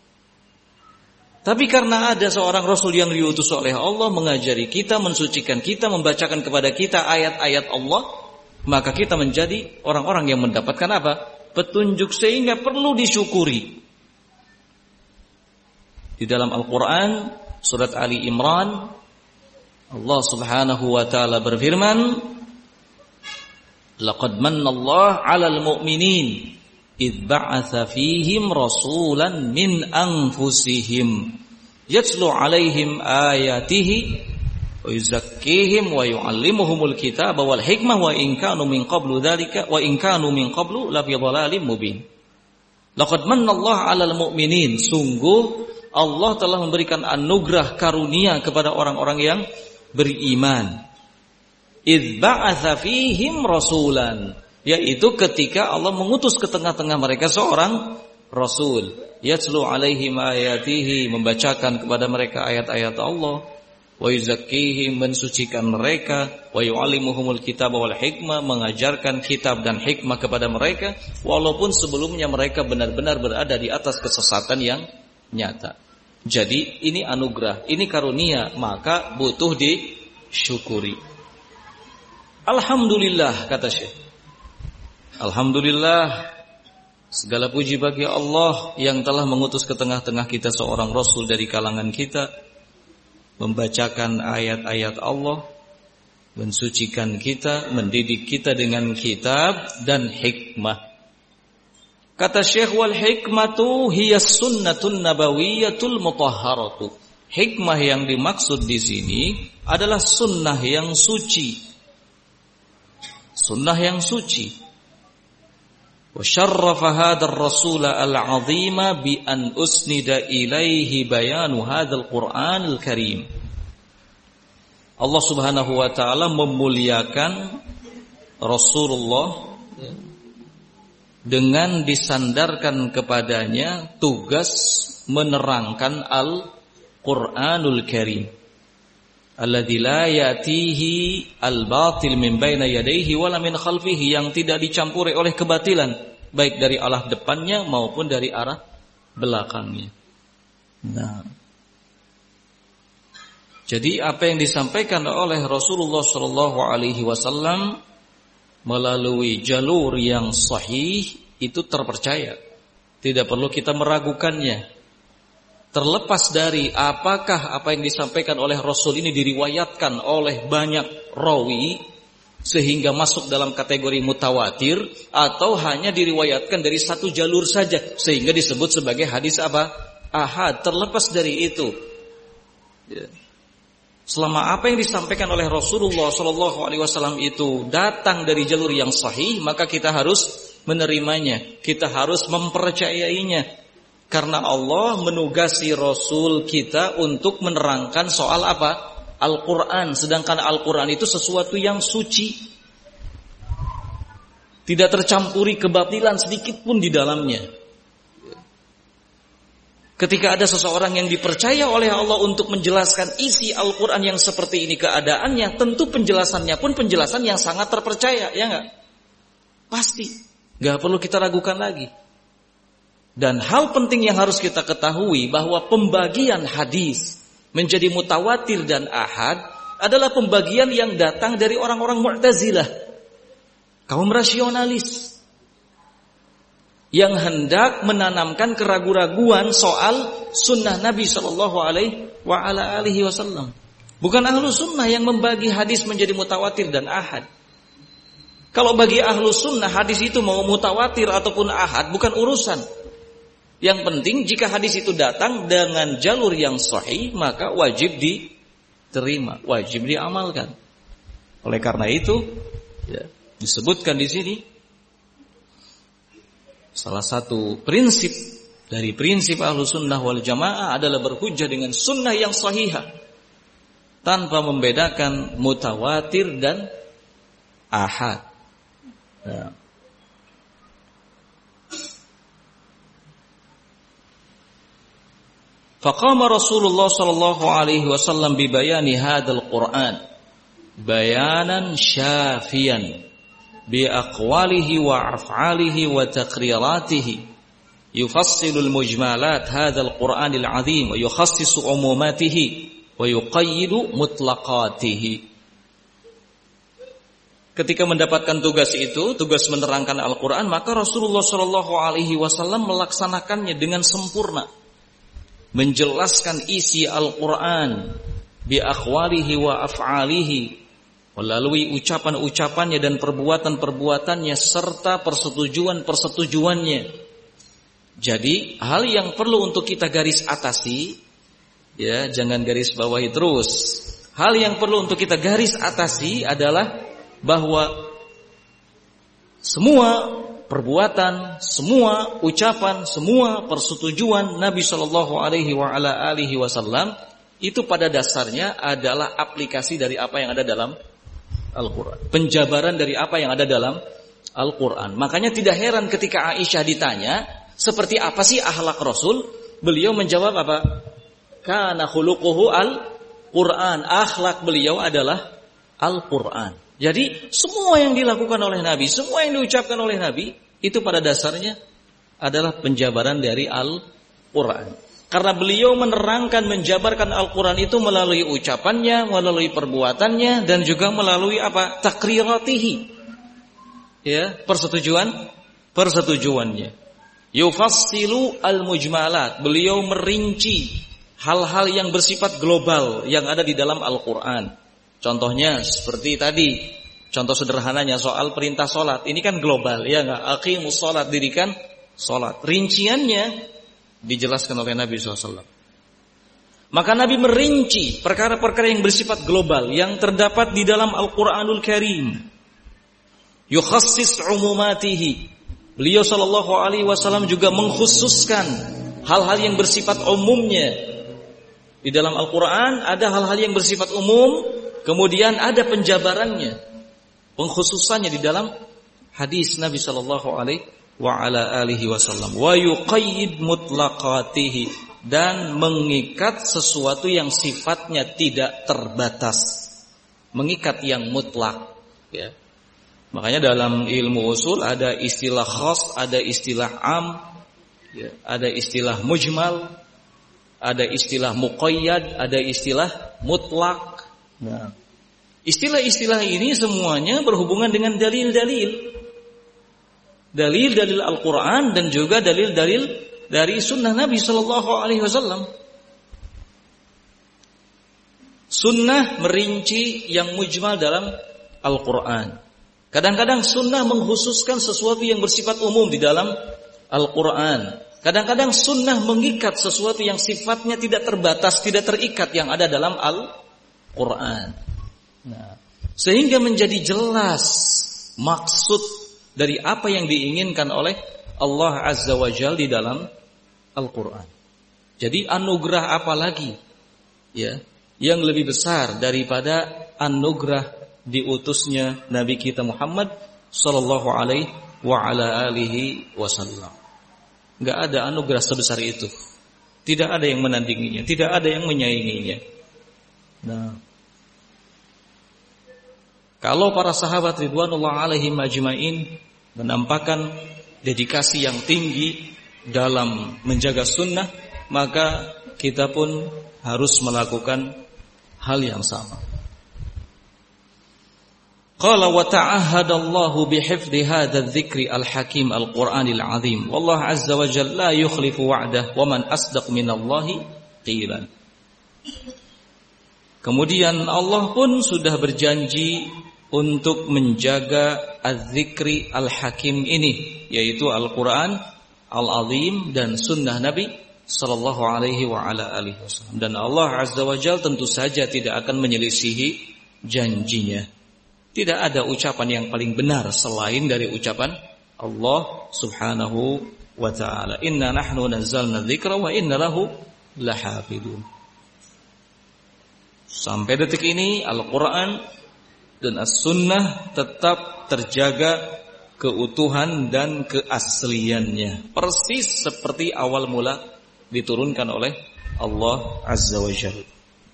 Tapi karena ada seorang rasul yang diutus oleh Allah, mengajari kita, mensucikan kita, membacakan kepada kita ayat-ayat Allah, maka kita menjadi orang-orang yang mendapatkan apa? Petunjuk, sehingga perlu disyukuri. Di dalam Al-Quran, surat Ali Imran, Allah Subhanahu wa ta'ala berfirman, laqad manna Allah 'alal mu'minin idh ba'atha fihim rasulan min anfusihim yatlu 'alaihim ayatihi wa yuzakkihim wa yu'allimuhumul kitaba wal hikmah wa in kanu min qablu la fi dhalalin mubin. Laqad manna Allah 'alal mu'minin, sungguh Allah telah memberikan anugerah karunia kepada orang-orang yang beriman. Idz ba'atsa fihim rasulan, yaitu ketika Allah mengutus ke tengah-tengah mereka seorang rasul, yatlu 'alaihim ayatihi, membacakan kepada mereka ayat-ayat Allah, wa yuzakkihim, mensucikan mereka, wa yu'allimuhumul kitaba wal hikmah, mengajarkan kitab dan hikmah kepada mereka, walaupun sebelumnya mereka benar-benar berada di atas kesesatan yang nyata. Jadi ini anugerah, ini karunia, maka butuh disyukuri. Alhamdulillah, kata Syekh. Alhamdulillah, segala puji bagi Allah yang telah mengutus ke tengah-tengah kita seorang rasul dari kalangan kita, membacakan ayat-ayat Allah, mensucikan kita, mendidik kita dengan kitab dan hikmah. Kata Syekh, wal hikmatu hiyas sunnatun nabawiyatul mutahharatu. Hikmah yang dimaksud di sini adalah sunnah yang suci. Sunnah yang suci. Wa syarrafa hadzal rasul al-'azima bi an usnida ilaihi bayanu hadzal Qur'anil Karim. Allah Subhanahu wa taala memuliakan Rasulullah dengan disandarkan kepadanya tugas menerangkan Al-Qur'anul Karim, alladzi la yatihi al-batil min baina yadayhi wala min khalfihi, yang tidak dicampuri oleh kebatilan baik dari arah depannya maupun dari arah belakangnya. Nah, jadi apa yang disampaikan oleh Rasulullah sallallahu alaihi wasallam melalui jalur yang sahih itu terpercaya. Tidak perlu kita meragukannya. Terlepas dari apakah apa yang disampaikan oleh Rasul ini diriwayatkan oleh banyak rawi sehingga masuk dalam kategori mutawatir, atau hanya diriwayatkan dari satu jalur saja sehingga disebut sebagai hadis apa? Ahad. Terlepas dari itu, selama apa yang disampaikan oleh Rasulullah SAW itu datang dari jalur yang sahih, maka kita harus menerimanya, kita harus mempercayainya. Karena Allah menugasi Rasul kita untuk menerangkan soal apa? Al-Quran. Sedangkan Al-Quran itu sesuatu yang suci, tidak tercampuri kebatilan sedikit pun di dalamnya. Ketika ada seseorang yang dipercaya oleh Allah untuk menjelaskan isi Al-Quran yang seperti ini keadaannya, tentu penjelasannya pun penjelasan yang sangat terpercaya, ya enggak? Pasti, enggak perlu kita ragukan lagi. Dan hal penting yang harus kita ketahui bahwa pembagian hadis menjadi mutawatir dan ahad adalah pembagian yang datang dari orang-orang Mu'tazilah, kaum rasionalis, yang hendak menanamkan keraguan-raguan soal sunnah Nabi Sallallahu Alaihi Wasallam. Bukan ahlu sunnah yang membagi hadis menjadi mutawatir dan ahad. Kalau bagi ahlu sunnah hadis itu mau mutawatir ataupun ahad bukan urusan. Yang penting jika hadis itu datang dengan jalur yang sahih, maka wajib diterima, wajib diamalkan. Oleh karena itu, ya, disebutkan di sini salah satu prinsip dari prinsip Ahlussunnah wal Jamaah adalah berhujjah dengan sunnah yang sahihah tanpa membedakan mutawatir dan ahad. Ya. Faqama Rasulullah sallallahu alaihi wasallam bi bayani hadzal Qur'an bayanan syafiyan bi aqwalihi wa af'alihi wa taqriratihi yufassilu al-mujmalat hadzal Qur'anil 'azim wa yukhassisu umumatihi wa yuqayyidu mutlaqatihi. Ketika mendapatkan tugas itu, tugas menerangkan Al-Qur'an, maka Rasulullah sallallahu alaihi wasallam melaksanakannya dengan sempurna. Menjelaskan isi Al-Quran bi aqwalihi wa af'alihi, melalui ucapan-ucapannya dan perbuatan-perbuatannya serta persetujuan-persetujuannya. Jadi hal yang perlu untuk kita garis atasi, ya, jangan garis bawahi terus. Hal yang perlu untuk kita garis atasi adalah bahwa semua perbuatan, semua ucapan, semua persetujuan Nabi Shallallahu Alaihi Wasallam itu pada dasarnya adalah aplikasi dari apa yang ada dalam Al-Quran, penjabaran dari apa yang ada dalam Al-Quran. Makanya tidak heran ketika Aisyah ditanya seperti apa sih akhlak Rasul, beliau menjawab apa? Kana khuluquhu Al-Quran, akhlak beliau adalah Al-Quran. Jadi semua yang dilakukan oleh Nabi, semua yang diucapkan oleh Nabi itu pada dasarnya adalah penjabaran dari Al-Quran. Karena beliau menerangkan, menjabarkan Al-Quran itu melalui ucapannya, melalui perbuatannya, dan juga melalui apa? Takriratihi. Ya, persetujuannya. Yufassilu al-mujmalat. Beliau merinci hal-hal yang bersifat global yang ada di dalam Al-Quran. Contohnya seperti tadi, contoh sederhananya soal perintah sholat. Ini kan global, ya nggak? Aqimus sholat, dirikan sholat. Rinciannya dijelaskan oleh Nabi SAW. Maka Nabi merinci perkara-perkara yang bersifat global yang terdapat di dalam Al-Quranul Karim. Yukhassis umumatihi. Beliau SAW juga mengkhususkan hal-hal yang bersifat umumnya. Di dalam Al-Quran ada hal-hal yang bersifat umum, kemudian ada penjabarannya, pengkhususannya di dalam hadis Nabi sallallahu alaihi wasallam. Wa yuqayyid mutlaqatihi, dan mengikat sesuatu yang sifatnya tidak terbatas, mengikat yang mutlak, ya. Makanya dalam ilmu usul ada istilah khas, ada istilah am, ya, ada istilah mujmal, ada istilah muqayyad, ada istilah mutlak. Nah, istilah-istilah ini semuanya berhubungan dengan dalil-dalil Al-Quran dan juga dalil-dalil dari sunnah Nabi Sallallahu Alaihi Wasallam. Sunnah merinci yang mujmal dalam Al-Quran. Kadang-kadang sunnah mengkhususkan sesuatu yang bersifat umum di dalam Al-Quran. Kadang-kadang sunnah mengikat sesuatu yang sifatnya tidak terbatas, tidak terikat yang ada dalam Al-Quran. Nah, sehingga menjadi jelas maksud dari apa yang diinginkan oleh Allah Azza wa Jalla di dalam Al-Quran. Jadi anugerah apa lagi, ya, yang lebih besar daripada anugerah diutusnya Nabi kita Muhammad sallallahu alaihi wasallam. Enggak ada anugerah sebesar itu. Tidak ada yang menandinginya, tidak ada yang menyainginya. Nah, kalau para sahabat ridwanullah alaihim ajmain menampakkan dedikasi yang tinggi dalam menjaga sunnah, maka kita pun harus melakukan hal yang sama. Qala wa ta'ahadallahu bihifdhi hadha adh-dhikri al-hakim al-Qur'anil 'azim. Wallahu 'azza wa jalla la yukhlifu wa'dah wa man asdaq minallahi qilan. Kemudian Allah pun sudah berjanji untuk menjaga az-zikri al-hakim ini, yaitu Al-Quran al-azim dan sunnah Nabi sallallahu alaihi wa ala alihi wasallam. Dan Allah azza wa jalla tentu saja tidak akan menyelisihi janjinya. Tidak ada ucapan yang paling benar selain dari ucapan Allah subhanahu wa ta'ala. Inna nahnu nazzalna dzikra wa inna lahu lahafidun. Sampai detik ini Al-Quran dan As-Sunnah tetap terjaga keutuhan dan keasliannya, persis seperti awal mula diturunkan oleh Allah azza wa jalla.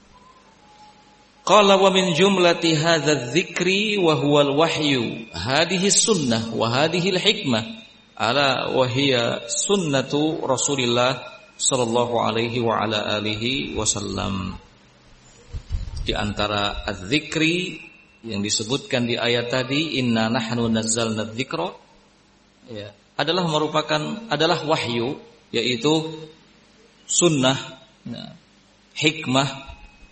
Qala wa min jumlati hadza dzikri wa huwa al-wahyu hadhihi sunnah wa hadhihi al-hikmah ala wa hiya sunnatu Rasulillah sallallahu alaihi wa ala alihi wasallam. Di antara az-dzikri yang disebutkan di ayat tadi, inna nahnu nazzalna dzikra, ya, adalah wahyu, yaitu sunnah, ya, hikmah.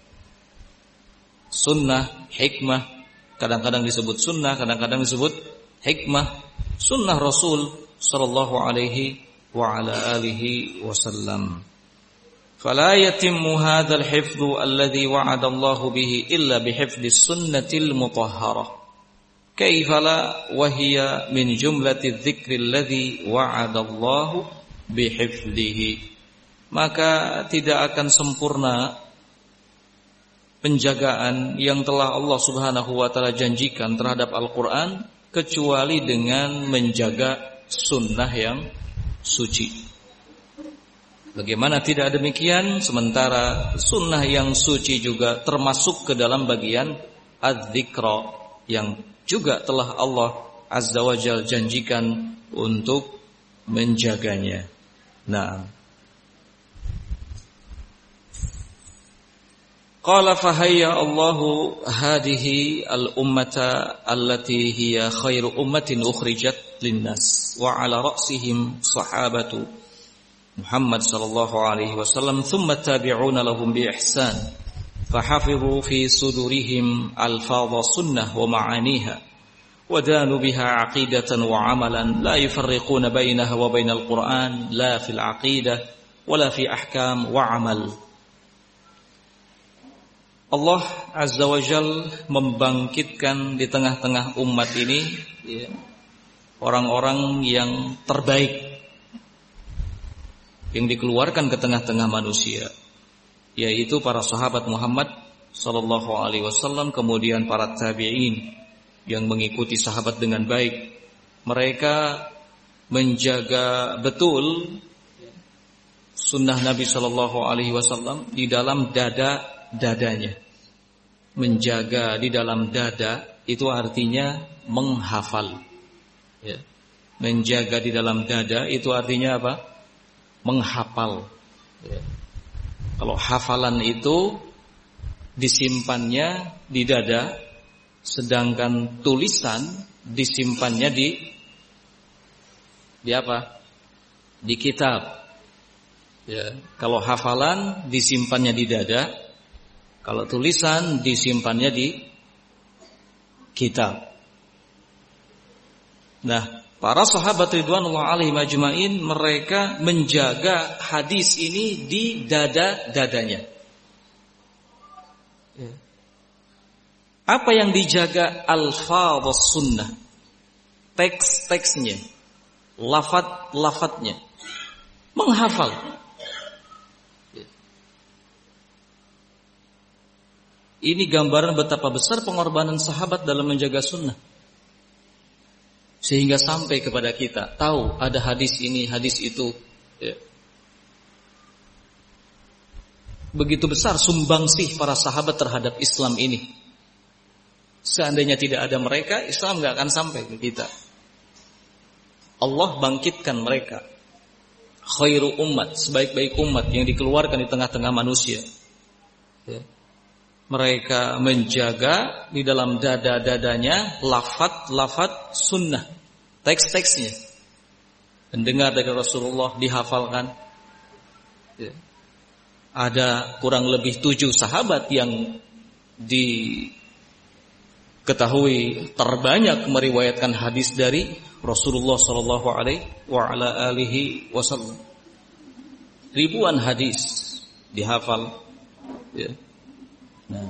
Sunnah, hikmah, kadang-kadang disebut sunnah, kadang-kadang disebut hikmah, sunnah Rasul sallallahu alaihi wa ala alihi wasallam. Fala yatimmu hadzal hifdzu alladzi wa'ada Allah bihi illa bihifdzi sunnatil mutahharah. Kaifa la wa hiya min jumlati dzikri alladzi wa'ada Allah bihifdzihi. Maka tidak akan sempurna penjagaan yang telah Allah subhanahu wa ta'ala janjikan terhadap Al-Quran kecuali dengan menjaga sunnah yang suci. Bagaimana tidak demikian, sementara sunnah yang suci juga termasuk ke dalam bagian az-dzikra yang juga telah Allah azza wa jalla janjikan untuk menjaganya. Nah, qala fahayya Allahu hadhihi al-ummata allati hiya khairu ummatin ukhrijat linnas wa ala ra'sihim sahabatu Muhammad sallallahu alaihi wasallam thumma tabi'una lahum bi ihsan fahafidhu fi sudurihim alfadha sunnah wa ma'aniha wa danu biha aqidatan wa amalan la yufarriquna bainaha wa bainal Qur'an la fil aqidah wala fi ahkam wa amal. Allah azza wa jalla membangkitkan di tengah-tengah umat ini, ya, orang-orang yang terbaik yang dikeluarkan ke tengah-tengah manusia, yaitu para sahabat Muhammad sallallahu alaihi wasallam, kemudian para tabi'in yang mengikuti sahabat dengan baik. Mereka menjaga betul sunnah Nabi sallallahu alaihi wasallam di dalam dadanya. Menjaga di dalam dada itu artinya menghafal, ya. Menjaga di dalam dada itu artinya apa? Menghafal, ya. Kalau hafalan itu disimpannya di dada, sedangkan tulisan disimpannya di apa? Di kitab, ya. Kalau hafalan disimpannya di dada, kalau tulisan disimpannya di kitab. Nah, para sahabat ridwanullah alaihim ajmain, mereka menjaga hadis ini di dada-dadanya. Apa yang dijaga? Alfadhus sunnah, teks-teksnya, lafaz-lafaznya, menghafal. Ini gambaran betapa besar pengorbanan sahabat dalam menjaga sunnah, sehingga sampai kepada kita tahu ada hadis ini, hadis itu, ya. Begitu besar sumbangsih para sahabat terhadap Islam ini. Seandainya tidak ada mereka, Islam gak akan sampai ke kita. Allah bangkitkan mereka, khairu umat, sebaik-baik umat yang dikeluarkan di tengah-tengah manusia, ya. Mereka menjaga di dalam dada-dadanya lafaz-lafaz sunnah, teks-teksnya. Mendengar dari Rasulullah, dihafalkan, ya. Ada kurang lebih 7 sahabat yang dikeluarkan ketahui terbanyak meriwayatkan hadis dari Rasulullah sallallahu alaihi wasallam. Ribuan hadis dihafal, ya. Nah,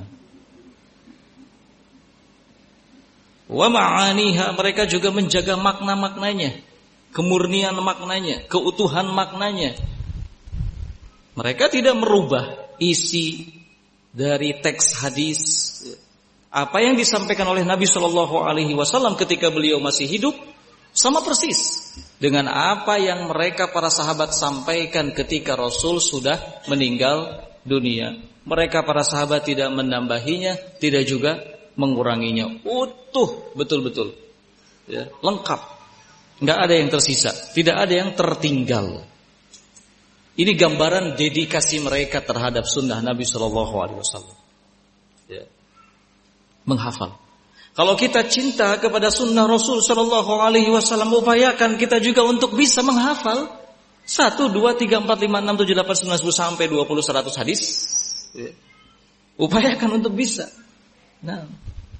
wa ma'aniha, mereka juga menjaga makna-maknanya, kemurnian maknanya, keutuhan maknanya. Mereka tidak merubah isi dari teks hadis. Apa yang disampaikan oleh Nabi Shallallahu Alaihi Wasallam ketika beliau masih hidup sama persis dengan apa yang mereka para sahabat sampaikan ketika Rasul sudah meninggal dunia. Mereka para sahabat tidak menambahinya, tidak juga menguranginya. Utuh betul-betul, ya, lengkap. Nggak ada yang tersisa, tidak ada yang tertinggal. Ini gambaran dedikasi mereka terhadap sunnah Nabi Shallallahu Alaihi Wasallam. Ya. Menghafal. Kalau kita cinta kepada sunnah Rasul Shallallahu Alaihi Wasallam, upayakan kita juga untuk bisa menghafal 1, 2, 3, 4, 5, 6, 7, 8, 9, 10 sampai 20, 100 hadis. Ya. Upayakan untuk bisa. Nah,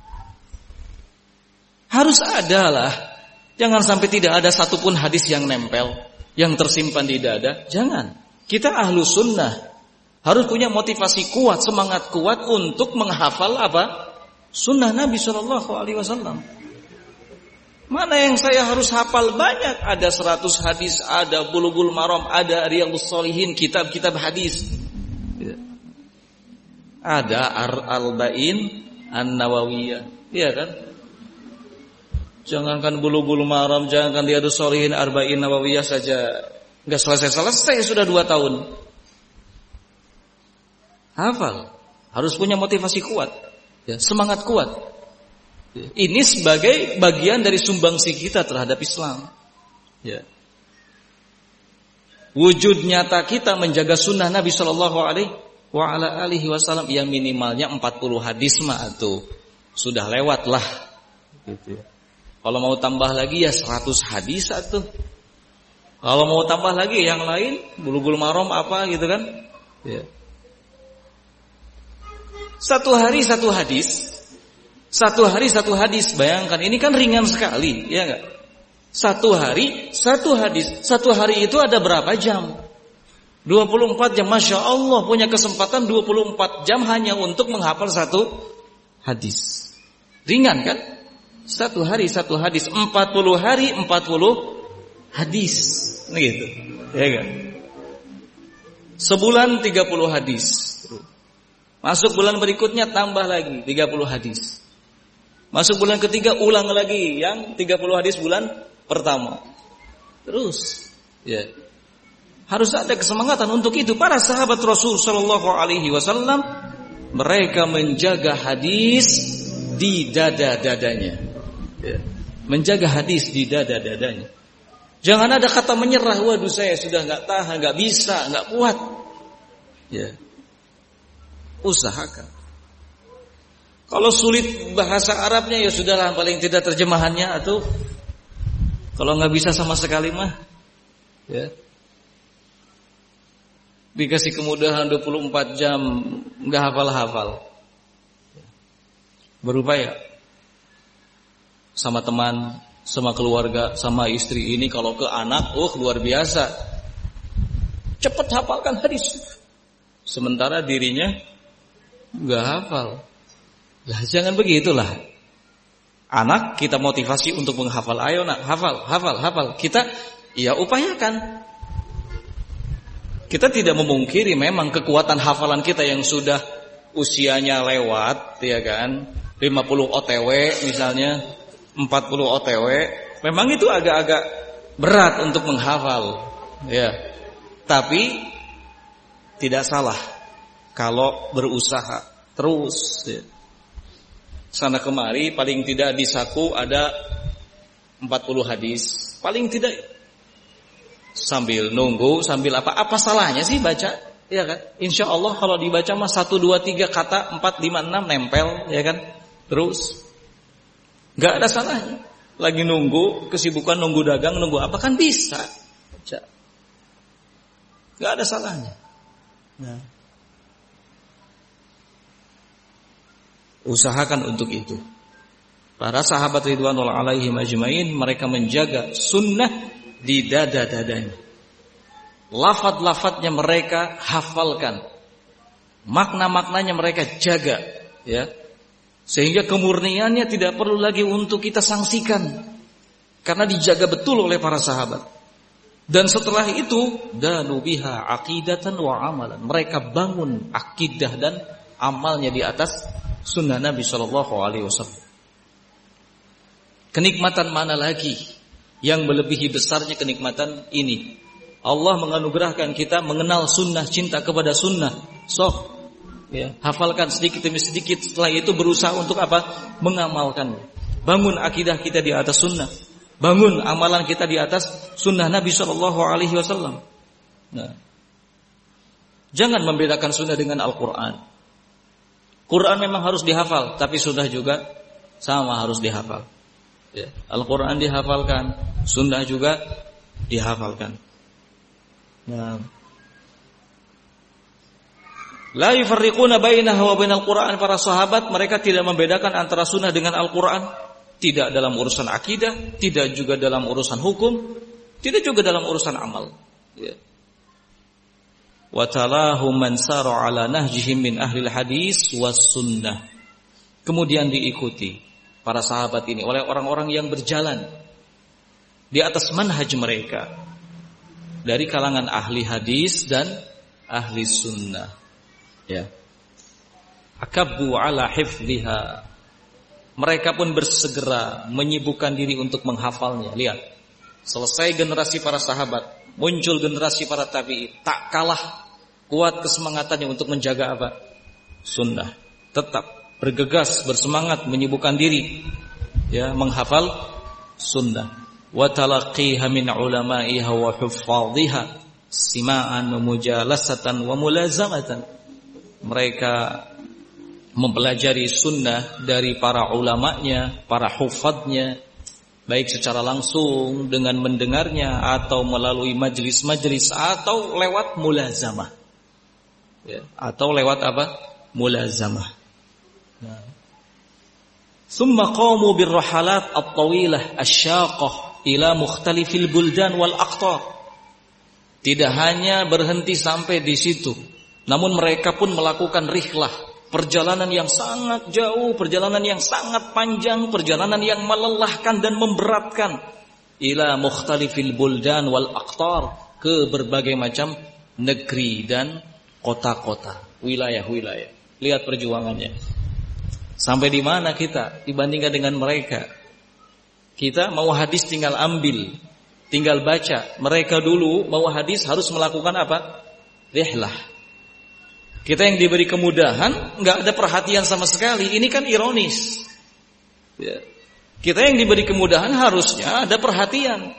harus ada lah. Jangan sampai tidak ada satupun hadis yang nempel, yang tersimpan di dada. Jangan. Kita ahlu sunnah harus punya motivasi kuat, semangat kuat untuk menghafal apa? Sunnah Nabi Shallallahu Alaihi Wasallam. Mana yang saya harus hafal banyak? Ada 100 hadis, ada Bulughul Maram, ada Riyadhus Shalihin, kitab-kitab hadis. Ada Arba'in An-Nawawiyah, iya kan? Jangankan Bulughul Maram, jangankan Riyadhus Shalihin, Arba'in Nawawiyah saja enggak selesai sudah 2 tahun. Hafal, harus punya motivasi kuat. Ya, semangat kuat. Ini sebagai bagian dari sumbangsi kita terhadap Islam. Ya. Wujud nyata kita menjaga sunnah Nabi Shallallahu Alaihi Wasallam yang minimalnya 40 hadis mah tuh sudah lewat lah. Gitu. Kalau mau tambah lagi ya 100 hadis atau. Kalau mau tambah lagi yang lain, Bulughul Maram apa gitu kan? Ya. 1 hari 1 hadis. 1 hari 1 hadis. Bayangkan ini kan ringan sekali, ya enggak? 1 hari 1 hadis. 1 hari itu ada berapa jam? 24 jam. Masya Allah, punya kesempatan 24 jam hanya untuk menghafal 1 hadis. Ringan kan? 1 hari 1 hadis. 40 hari 40 hadis. Gitu. Ya enggak? Sebulan 30 hadis. Masuk bulan berikutnya tambah lagi 30 hadis. Masuk bulan ketiga ulang lagi yang 30 hadis bulan pertama. Terus, ya. Harus ada kesemangatan untuk itu. Para sahabat Rasul Shallallahu Alaihi Wasallam mereka menjaga hadis di dada-dadanya. Ya. Menjaga hadis di dada-dadanya. Jangan ada kata menyerah. Waduh, saya sudah nggak tahan, nggak bisa, nggak kuat. Ya. Usahakan. Kalau sulit bahasa Arabnya ya sudahlah, paling tidak terjemahannya atau kalau nggak bisa sama sekali mah, ya dikasih kemudahan 24 jam nggak hafal-hafal. Berupaya sama teman, sama keluarga, sama istri ini kalau ke anak, luar biasa. Cepat hafalkan hadis. Sementara dirinya nggak hafal. Lah jangan begitulah. Anak kita motivasi untuk menghafal. Ayo nak, hafal. Kita ya upayakan. Kita tidak memungkiri memang kekuatan hafalan kita yang sudah usianya lewat, ya kan? 50 OTW misalnya, 40 OTW, memang itu agak-agak berat untuk menghafal, ya. Tapi tidak salah kalau berusaha terus, ya. Sana kemari paling tidak di saku ada 40 hadis, paling tidak sambil nunggu, sambil apa salahnya sih baca, ya kan? Insya Allah kalau dibaca mah 1, 2, 3 kata, 4, 5, 6 nempel, ya kan? Terus gak ada salahnya. Lagi nunggu, kesibukan nunggu dagang, nunggu apa kan bisa baca. Gak ada salahnya. Nah, usahakan untuk itu. Para sahabat ridwanul alaihim ajmain, mereka menjaga sunnah di dada-dadanya. Lafaz-lafaznya mereka hafalkan. Makna-maknanya mereka jaga, ya. Sehingga kemurniannya tidak perlu lagi untuk kita sangsikan, karena dijaga betul oleh para sahabat. Dan setelah itu danu biha aqidatan wa amalan. Mereka bangun akidah dan amalnya di atas sunnah Nabi sallallahu alaihi wasallam. Kenikmatan mana lagi yang melebihi besarnya kenikmatan ini? Allah menganugerahkan kita mengenal sunnah, cinta kepada sunnah. Ya, hafalkan sedikit demi sedikit. Setelah itu berusaha untuk apa? Mengamalkan. Bangun akidah kita di atas sunnah. Bangun amalan kita di atas sunnah Nabi sallallahu alaihi wasallam. Nah, jangan membedakan sunnah dengan Al-Quran. Quran memang harus dihafal, tapi sunnah juga sama harus dihafal. Ya, Al-Quran dihafalkan, sunnah juga dihafalkan. Nah, la yufarriquna bainahu wa bainal Qur'an. Para sahabat mereka tidak membedakan antara sunnah dengan Al-Quran. Tidak dalam urusan akidah, tidak juga dalam urusan hukum, tidak juga dalam urusan amal. Ya. Wa talahu man sara ala nahjihim min ahlil hadis was sunnah. Kemudian diikuti para sahabat ini oleh orang-orang yang berjalan di atas manhaj mereka dari kalangan ahli hadis dan ahli sunnah. Ya. Akabbu ala hifdhiha. Mereka pun bersegera menyibukkan diri untuk menghafalnya. Lihat, selesai generasi para sahabat, muncul generasi para tabi'in, tak kalah kuat kesemangatannya untuk menjaga apa? Sunnah. Tetap bergegas, bersemangat menyibukkan diri, ya, menghafal sunnah. Wa talaqiha min ulama'iha wa huffadhiha sima'an wa mujalasatan wa mulazamatan. Mereka mempelajari sunnah dari para ulamanya, para hufadnya, baik secara langsung dengan mendengarnya atau melalui majlis-majlis atau lewat mulazamah, ya, atau lewat apa? Mulazamah. Nah. Summa qamu birrahalat at-tawilah asy-syaqah ila mukhtalifil buldan wal aqtar. Tidak hanya berhenti sampai di situ, namun mereka pun melakukan rihlah, perjalanan yang sangat jauh, perjalanan yang sangat panjang, perjalanan yang melelahkan dan memberatkan. Ila mukhtalifil buldan wal aqtar, ke berbagai macam negeri dan kota-kota, wilayah-wilayah. Lihat perjuangannya. Sampai di mana kita dibandingkan dengan mereka? Kita mau hadis tinggal ambil, tinggal baca. Mereka dulu mau hadis harus melakukan apa? Rihlah. Kita yang diberi kemudahan nggak ada perhatian sama sekali. Ini kan ironis. Ya. Kita yang diberi kemudahan harusnya ada perhatian.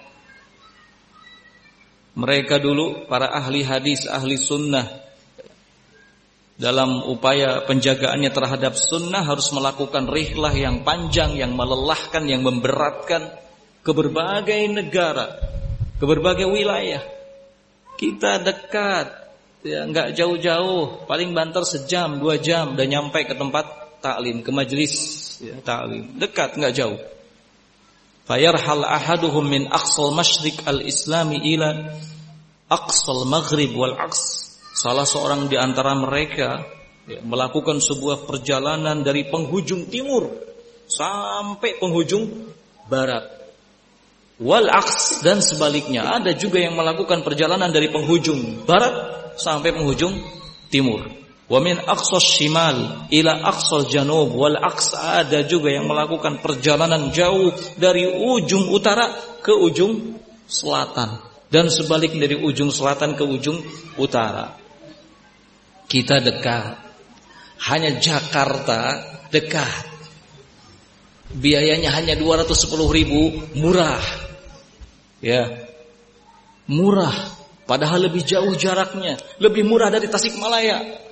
Mereka dulu para ahli hadis, ahli sunnah, dalam upaya penjagaannya terhadap sunnah harus melakukan rihlah yang panjang, yang melelahkan, yang memberatkan ke berbagai negara, ke berbagai wilayah. Kita dekat, ya, nggak jauh-jauh, paling banter sejam, 2 jam udah nyampe ke tempat taklim, ke majelis, ya, taklim, dekat, nggak jauh. Fayarhal ahaduhum min aqsal masyriq al-islami ila aqsal maghrib wal aqs. Salah seorang di antara mereka, ya, melakukan sebuah perjalanan dari penghujung timur sampai penghujung barat. Wal aqs, dan sebaliknya, ada juga yang melakukan perjalanan dari penghujung barat sampai penghujung timur. Wa min aqsas shimal ila aqsal janub wal aqs, ada juga yang melakukan perjalanan jauh dari ujung utara ke ujung selatan, dan sebaliknya dari ujung selatan ke ujung utara. Kita dekat, hanya Jakarta dekat, biayanya hanya 210.000, murah, ya, murah. Padahal lebih jauh jaraknya, lebih murah dari Tasikmalaya.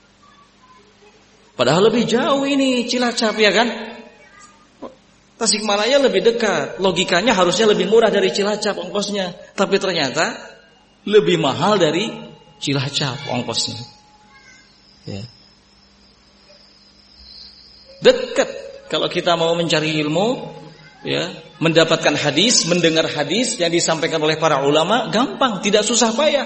Padahal lebih jauh ini Cilacap, ya kan? Tasikmalaya lebih dekat, logikanya harusnya lebih murah dari Cilacap ongkosnya, tapi ternyata lebih mahal dari Cilacap ongkosnya. Ya. Dekat, Kalau kita mau mencari ilmu, ya, mendapatkan hadis, mendengar hadis yang disampaikan oleh para ulama, gampang, tidak susah payah.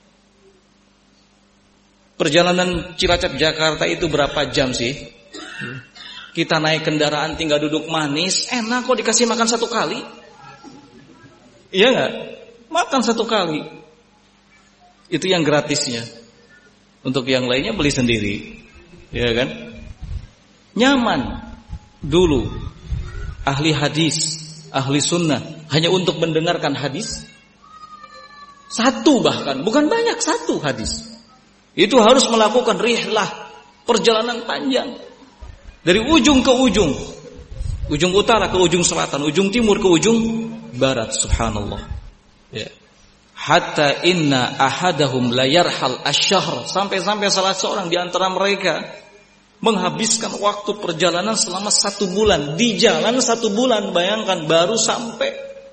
Perjalanan Cilacap Jakarta itu berapa jam sih? Kita naik kendaraan tinggal duduk manis, enak kok, dikasih makan 1 kali. Iya enggak? Makan 1 kali. Itu yang gratisnya. Untuk yang lainnya beli sendiri. Ya kan? Nyaman. Dulu ahli hadis, ahli sunnah hanya untuk mendengarkan hadis 1 bahkan, bukan banyak, 1 hadis. Itu harus melakukan rihlah, perjalanan panjang dari ujung ke ujung, ujung utara ke ujung selatan, ujung timur ke ujung barat. Subhanallah. Ya. Hatta inna ahadahum la yarhal asy-syahr, sampai-sampai salah seorang di antara mereka menghabiskan waktu perjalanan selama 1 bulan. Di jalan 1 bulan, bayangkan, baru sampai.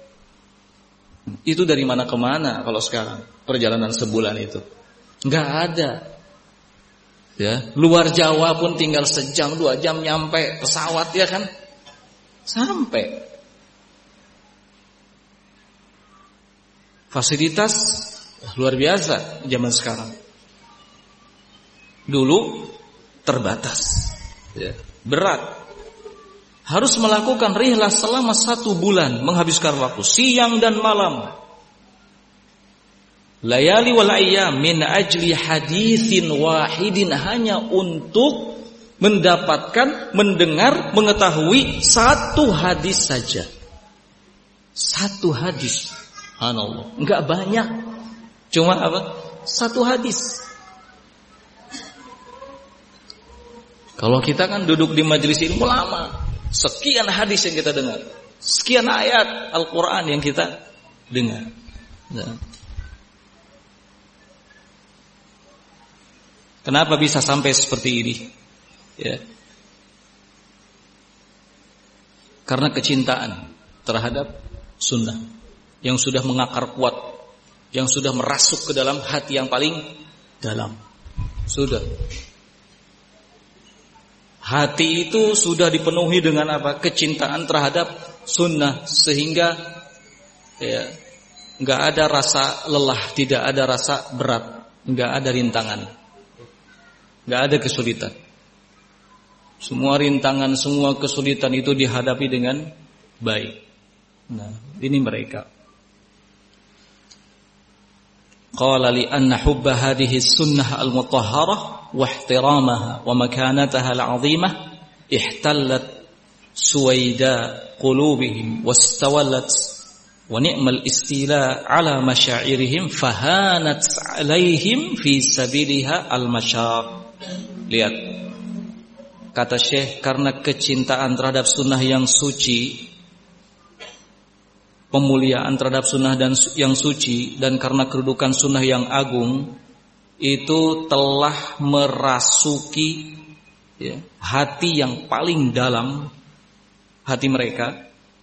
Itu dari mana ke mana kalau sekarang perjalanan sebulan itu? Nggak ada. Ya, luar Jawa pun tinggal sejam 2 jam nyampe pesawat, ya kan? Sampai. Fasilitas luar biasa zaman sekarang. Dulu terbatas, ya, berat. Harus melakukan rihlah selama 1 bulan, menghabiskan waktu siang dan malam. Layali wal ayyam min ajli haditsin wahidin, hanya untuk mendapatkan, mendengar, mengetahui 1 hadis saja. 1 hadis. Subhanallah. Enggak banyak. Cuma apa? 1 hadis. Kalau kita kan duduk di majelis ilmu lama, sekian hadis yang kita dengar, sekian ayat Al-Quran yang kita dengar. Nah. Kenapa bisa sampai seperti ini? Ya. Karena kecintaan terhadap sunnah yang sudah mengakar kuat, yang sudah merasuk ke dalam hati yang paling dalam. Sudah. Hati itu sudah dipenuhi dengan apa? Kecintaan terhadap sunnah, sehingga ya, nggak ada rasa lelah, tidak ada rasa berat, nggak ada rintangan, nggak ada kesulitan. Semua rintangan, semua kesulitan itu dihadapi dengan baik. Nah, ini mereka. Qala li anna hubba hadhihi sunnah al-mutahharah wa ihtiramaha wa makanataha al-'azimah ihtallat suwaida qulubihim wastawallat wa ni'mal istila ala masyairihim fahanat 'alaihim fi sabiliha al-masyaq. Lihat, kata Syekh, karena kecintaan terhadap sunnah yang suci, pemuliaan terhadap sunnah dan yang suci, dan karena kedudukan sunnah yang agung, itu telah merasuki, ya, hati yang paling dalam hati mereka,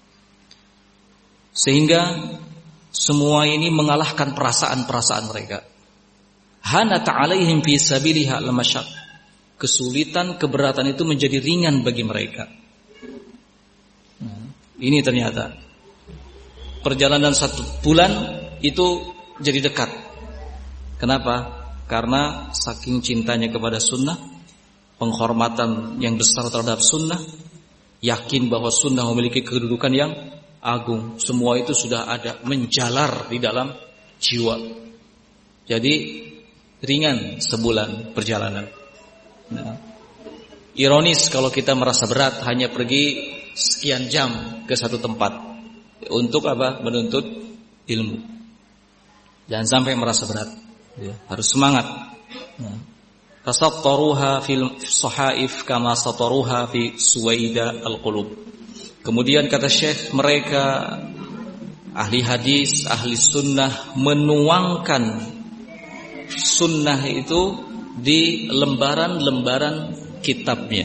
sehingga semua ini mengalahkan perasaan-perasaan mereka. Hanat 'alaihim fi sabiliha al-masyaq. Kesulitan, keberatan itu menjadi ringan bagi mereka. Nah, ini ternyata perjalanan 1 bulan itu jadi dekat. Kenapa? Karena saking cintanya kepada sunnah, penghormatan yang besar terhadap sunnah, yakin bahwa sunnah memiliki kedudukan yang agung. Semua itu sudah ada, menjalar di dalam jiwa. Jadi ringan sebulan perjalanan. Nah, ironis kalau kita merasa berat hanya pergi sekian jam ke 1 tempat. Untuk apa? Menuntut ilmu. Jangan sampai merasa berat, ya, harus semangat. Tasattaruha fil sahaif kama sataruha fi suwaida al-qulub. Kemudian kata Syekh, mereka ahli hadis, ahli sunnah menuangkan sunnah itu di lembaran-lembaran kitabnya.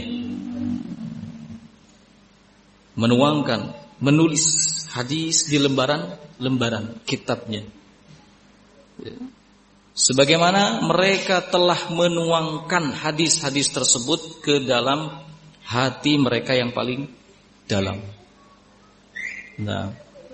Menuangkan, menulis hadis di lembaran-lembaran kitabnya. Sebagaimana mereka telah menuangkan hadis-hadis tersebut ke dalam hati mereka yang paling dalam. Nah,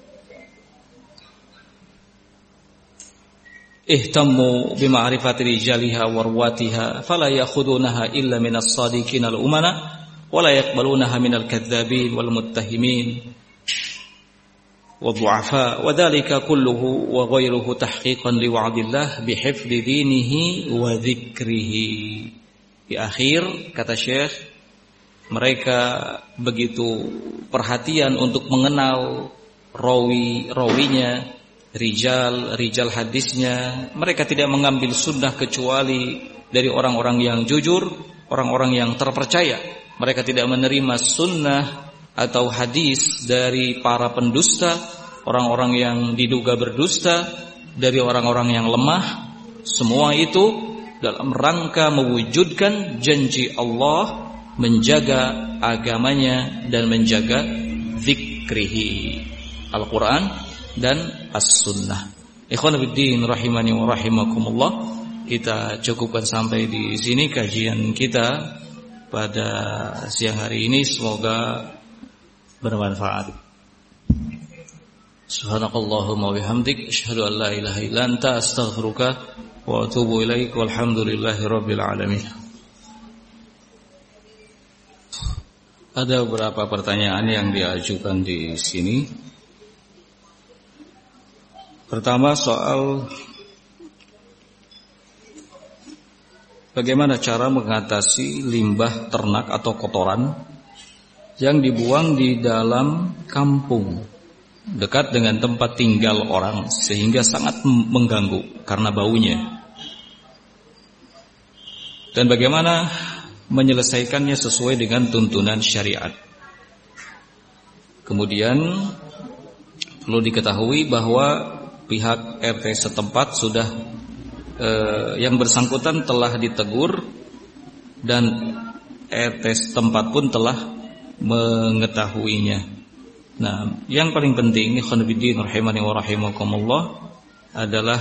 ihtammu bima'rifati rijaliha wa ruwatiha fala yakhudunaha illa minas sadiqin al-umana wa la yaqbalunaha minal kadzdzabin wal muttahimin wa du'afa wa dzalika kulluhu wa ghairuhu tahqiqan li wa'dillah bihifdzi dinihi wa dzikrihi. Di akhir kata Syekh, mereka begitu perhatian untuk mengenal rawi-rawinya, rijal hadisnya. Mereka tidak mengambil sunnah kecuali dari orang-orang yang jujur, orang-orang yang terpercaya. Mereka tidak menerima sunnah atau hadis dari para pendusta, orang-orang yang diduga berdusta, dari orang-orang yang lemah. Semua itu dalam rangka mewujudkan janji Allah, menjaga agamanya dan menjaga zikrihi, Al-Quran dan As-Sunnah. Ikhwan fillah rahimani wa rahimakumullah. Kita cukupkan sampai di sini kajian kita pada siang hari ini. Semoga bermanfaat. Subhanakallahumma wa bihamdik asyhadu an la ilaha illa anta astaghfiruka wa atubu ilaik. Walhamdulillahirabbil alamin. Ada beberapa pertanyaan yang diajukan di sini. Pertama soal bagaimana cara mengatasi limbah ternak atau kotoran yang dibuang di dalam kampung dekat dengan tempat tinggal orang sehingga sangat mengganggu karena baunya. Dan bagaimana menyelesaikannya sesuai dengan tuntunan syariat. Kemudian perlu diketahui bahwa pihak RT setempat sudah yang bersangkutan telah ditegur dan RT setempat pun telah mengetahuinya. Nah, yang paling penting ikhwanuddin rahimani wa rahimakumullah adalah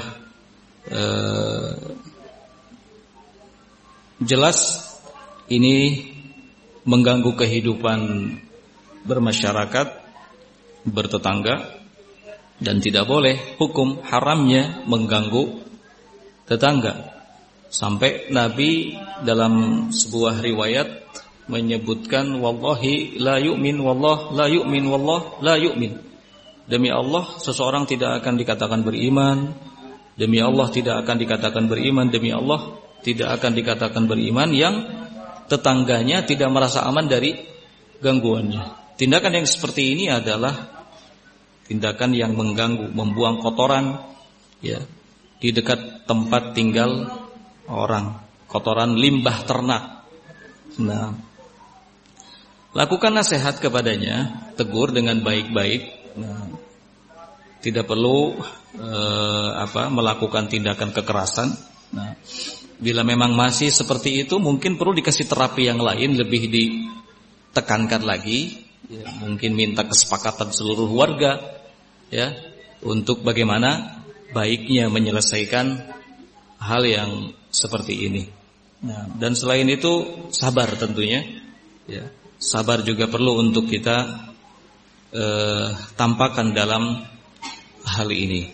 jelas ini mengganggu kehidupan bermasyarakat, bertetangga, dan tidak boleh hukum haramnya mengganggu tetangga. Sampai Nabi dalam sebuah riwayat menyebutkan wallahi la yu'min wallah la yu'min wallah la yu'min. Demi Allah seseorang tidak akan dikatakan beriman, demi Allah tidak akan dikatakan beriman, demi Allah tidak akan dikatakan beriman yang tetangganya tidak merasa aman dari gangguannya. Tindakan yang seperti ini adalah tindakan yang mengganggu, membuang kotoran ya di dekat tempat tinggal orang, kotoran limbah ternak. Nah, lakukan nasihat kepadanya, tegur dengan baik-baik. Nah, tidak perlu melakukan tindakan kekerasan. Nah, bila memang masih seperti itu, mungkin perlu dikasih terapi yang lain, lebih ditekankan lagi. Ya, mungkin minta kesepakatan seluruh warga, ya, untuk bagaimana baiknya menyelesaikan hal yang seperti ini. Nah, dan selain itu sabar tentunya, ya, sabar juga perlu untuk kita tampakkan dalam hal ini.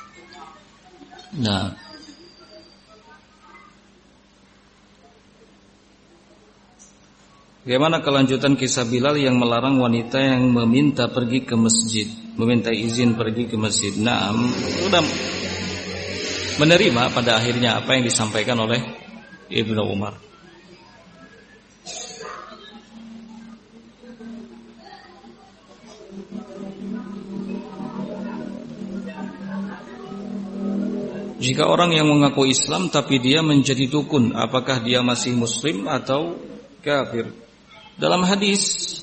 Nah, bagaimana kelanjutan kisah Bilal yang melarang wanita yang meminta pergi ke masjid, meminta izin pergi ke masjid? Nah, sudah menerima pada akhirnya apa yang disampaikan oleh Ibnu Umar. Jika orang yang mengaku Islam tapi dia menjadi dukun, apakah dia masih muslim atau kafir? Dalam hadis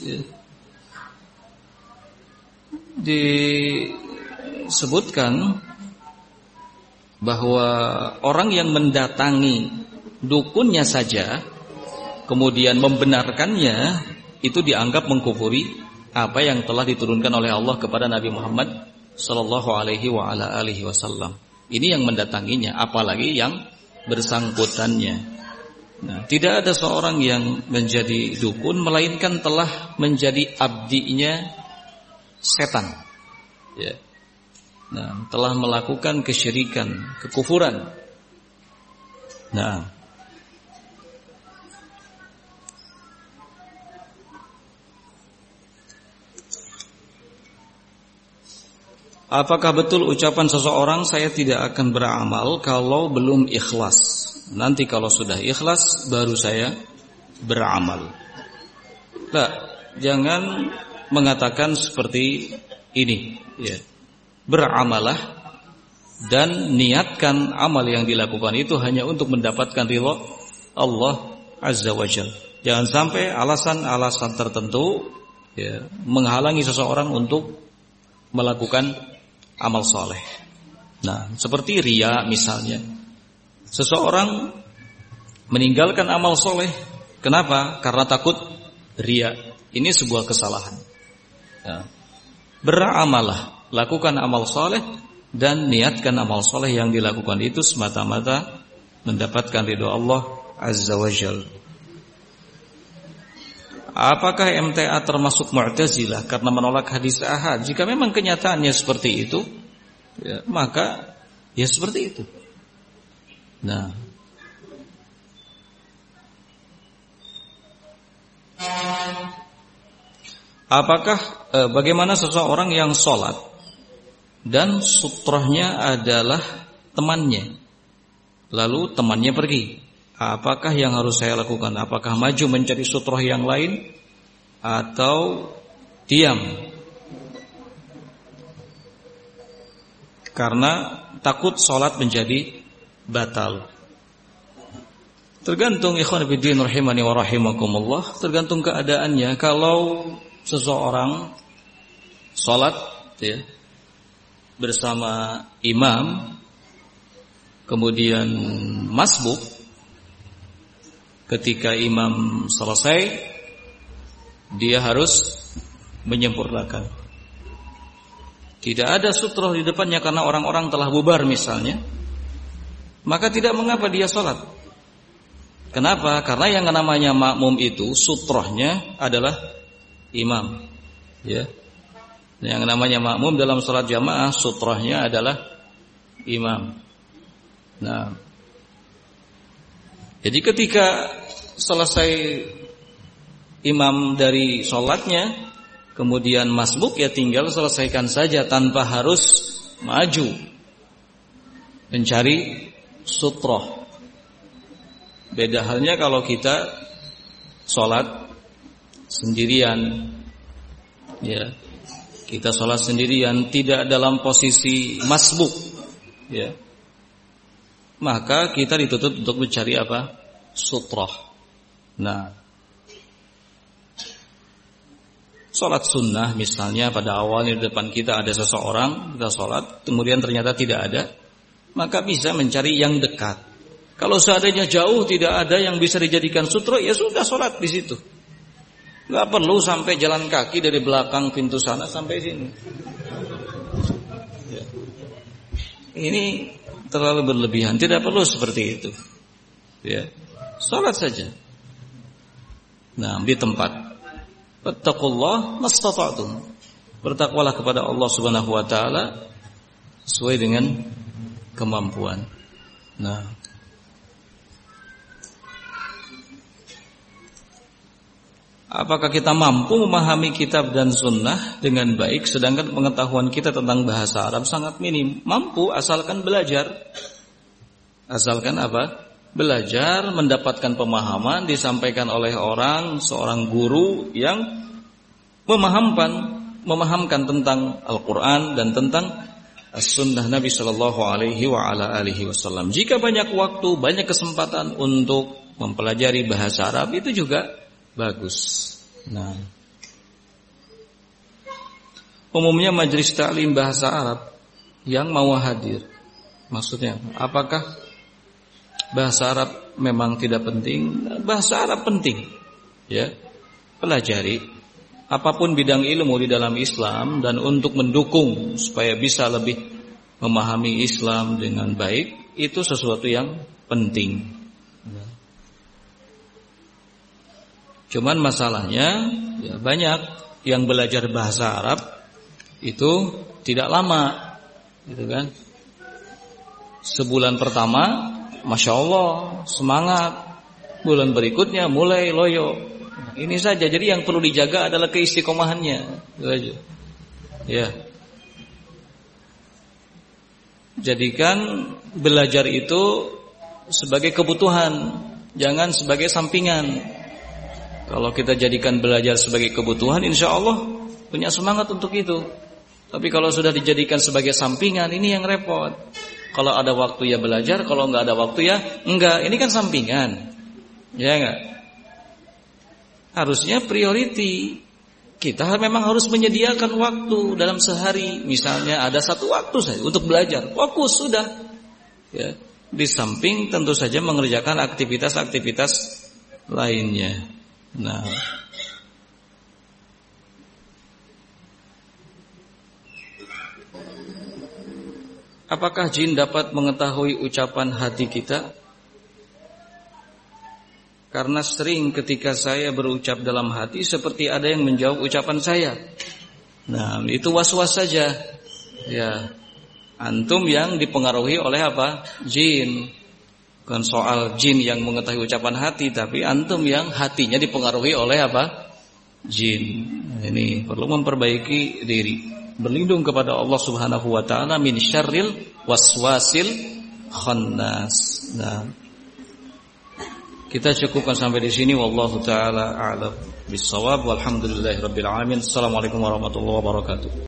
disebutkan bahwa orang yang mendatangi dukunnya saja kemudian membenarkannya, itu dianggap mengkufuri apa yang telah diturunkan oleh Allah kepada Nabi Muhammad sallallahu alaihi wasallam. Ini yang mendatanginya, apalagi yang bersangkutannya. Nah, tidak ada seorang yang menjadi dukun melainkan telah menjadi abdinya setan. Ya. Nah, telah melakukan kesyirikan, kekufuran. Nah, apakah betul ucapan seseorang saya tidak akan beramal kalau belum ikhlas? Nanti kalau sudah ikhlas baru saya beramal. Nah, jangan mengatakan seperti ini, ya. Beramalah dan niatkan amal yang dilakukan itu hanya untuk mendapatkan ridha Allah Azza wa Jalla. Jangan sampai alasan-alasan tertentu, ya, menghalangi seseorang untuk melakukan amal soleh. Nah, seperti riya misalnya. Seseorang meninggalkan amal soleh. Kenapa? Karena takut riya. Ini sebuah kesalahan. Nah, beramalah, lakukan amal soleh dan niatkan amal soleh yang dilakukan itu semata-mata mendapatkan ridho Allah Azza wa Jalla. Apakah MTA termasuk Mu'tazilah karena menolak hadis ahad? Jika memang kenyataannya seperti itu, ya, maka ya seperti itu. Nah, apakah bagaimana seseorang yang sholat dan sutrohnya adalah temannya, lalu temannya pergi? Apakah yang harus saya lakukan? Apakah maju mencari sutroh yang lain atau diam? Karena takut sholat menjadi batal. Tergantung ikhwan fillah rahimani wa rahimakumullah, tergantung keadaannya. Kalau seseorang sholat, ya, bersama imam kemudian masbuk, ketika imam selesai dia harus menyempurnakan. Tidak ada sutroh di depannya karena orang-orang telah bubar misalnya, maka tidak mengapa dia sholat. Kenapa? Karena yang namanya makmum itu sutrohnya adalah imam, ya. Yang namanya makmum dalam sholat jamaah sutrohnya adalah imam. Nah, jadi ketika selesai imam dari sholatnya, kemudian masbuk, ya tinggal selesaikan saja tanpa harus maju mencari sutroh. Beda halnya kalau kita sholat sendirian, ya, kita sholat sendirian tidak dalam posisi masbuk, ya, maka kita dituntut untuk mencari apa? Sutroh. Nah, sholat sunnah misalnya pada awalnya di depan kita ada seseorang, kita sholat, kemudian ternyata tidak ada, maka bisa mencari yang dekat. Kalau seandainya jauh tidak ada yang bisa dijadikan sutroh, ya sudah sholat di situ. Gak perlu sampai jalan kaki dari belakang pintu sana sampai sini. Ya. Ini terlalu berlebihan, tidak perlu seperti itu. Ya, sholat saja. Nah, di tempat. Wattaqullah mastata'tum. Bertakwalah kepada Allah Subhanahu wa taala sesuai dengan kemampuan. Nah, apakah kita mampu memahami kitab dan sunnah dengan baik sedangkan pengetahuan kita tentang bahasa Arab sangat minim? Mampu, asalkan belajar. Asalkan apa? Belajar, mendapatkan pemahaman disampaikan oleh seorang guru yang memahamkan tentang Al-Quran dan tentang As-Sunnah Nabi Sallallahu Alaihi Wasallam. Jika banyak waktu, banyak kesempatan untuk mempelajari bahasa Arab, itu juga bagus. Nah, umumnya majelis ta'lim bahasa Arab yang mau hadir, maksudnya apakah bahasa Arab memang tidak penting? Bahasa Arab penting, ya. Pelajari apapun bidang ilmu di dalam Islam, dan untuk mendukung supaya bisa lebih memahami Islam dengan baik, itu sesuatu yang penting. Cuman masalahnya ya banyak yang belajar bahasa Arab itu tidak lama, gitu kan? Sebulan pertama, masya Allah semangat. Bulan berikutnya mulai loyo. Ini saja. Jadi yang perlu dijaga adalah keistiqomahannya. Itu aja. Ya. Jadikan belajar itu sebagai kebutuhan, jangan sebagai sampingan. Kalau kita jadikan belajar sebagai kebutuhan, insya Allah punya semangat untuk itu. Tapi kalau sudah dijadikan sebagai sampingan, ini yang repot. Kalau ada waktu ya belajar, kalau nggak ada waktu ya enggak. Ini kan sampingan, ya enggak. Harusnya priority. Kita memang harus menyediakan waktu dalam sehari. Misalnya ada satu waktu saja untuk belajar, fokus sudah. Ya. Di samping tentu saja mengerjakan aktivitas-aktivitas lainnya. Nah, apakah jin dapat mengetahui ucapan hati kita? Karena sering ketika saya berucap dalam hati seperti ada yang menjawab ucapan saya. Nah, itu was-was saja. Ya, antum yang dipengaruhi oleh apa? Jin. Bukan soal jin yang mengetahui ucapan hati, tapi antum yang hatinya dipengaruhi oleh apa? Jin. Ini perlu memperbaiki diri. Berlindung kepada Allah Subhanahu wa taala min syarril waswasil khannas. Nah, kita cukupkan sampai di sini. Wallahu taala a'lam bissawab. Walhamdulillahirabbil alamin. Assalamualaikum warahmatullahi wabarakatuh.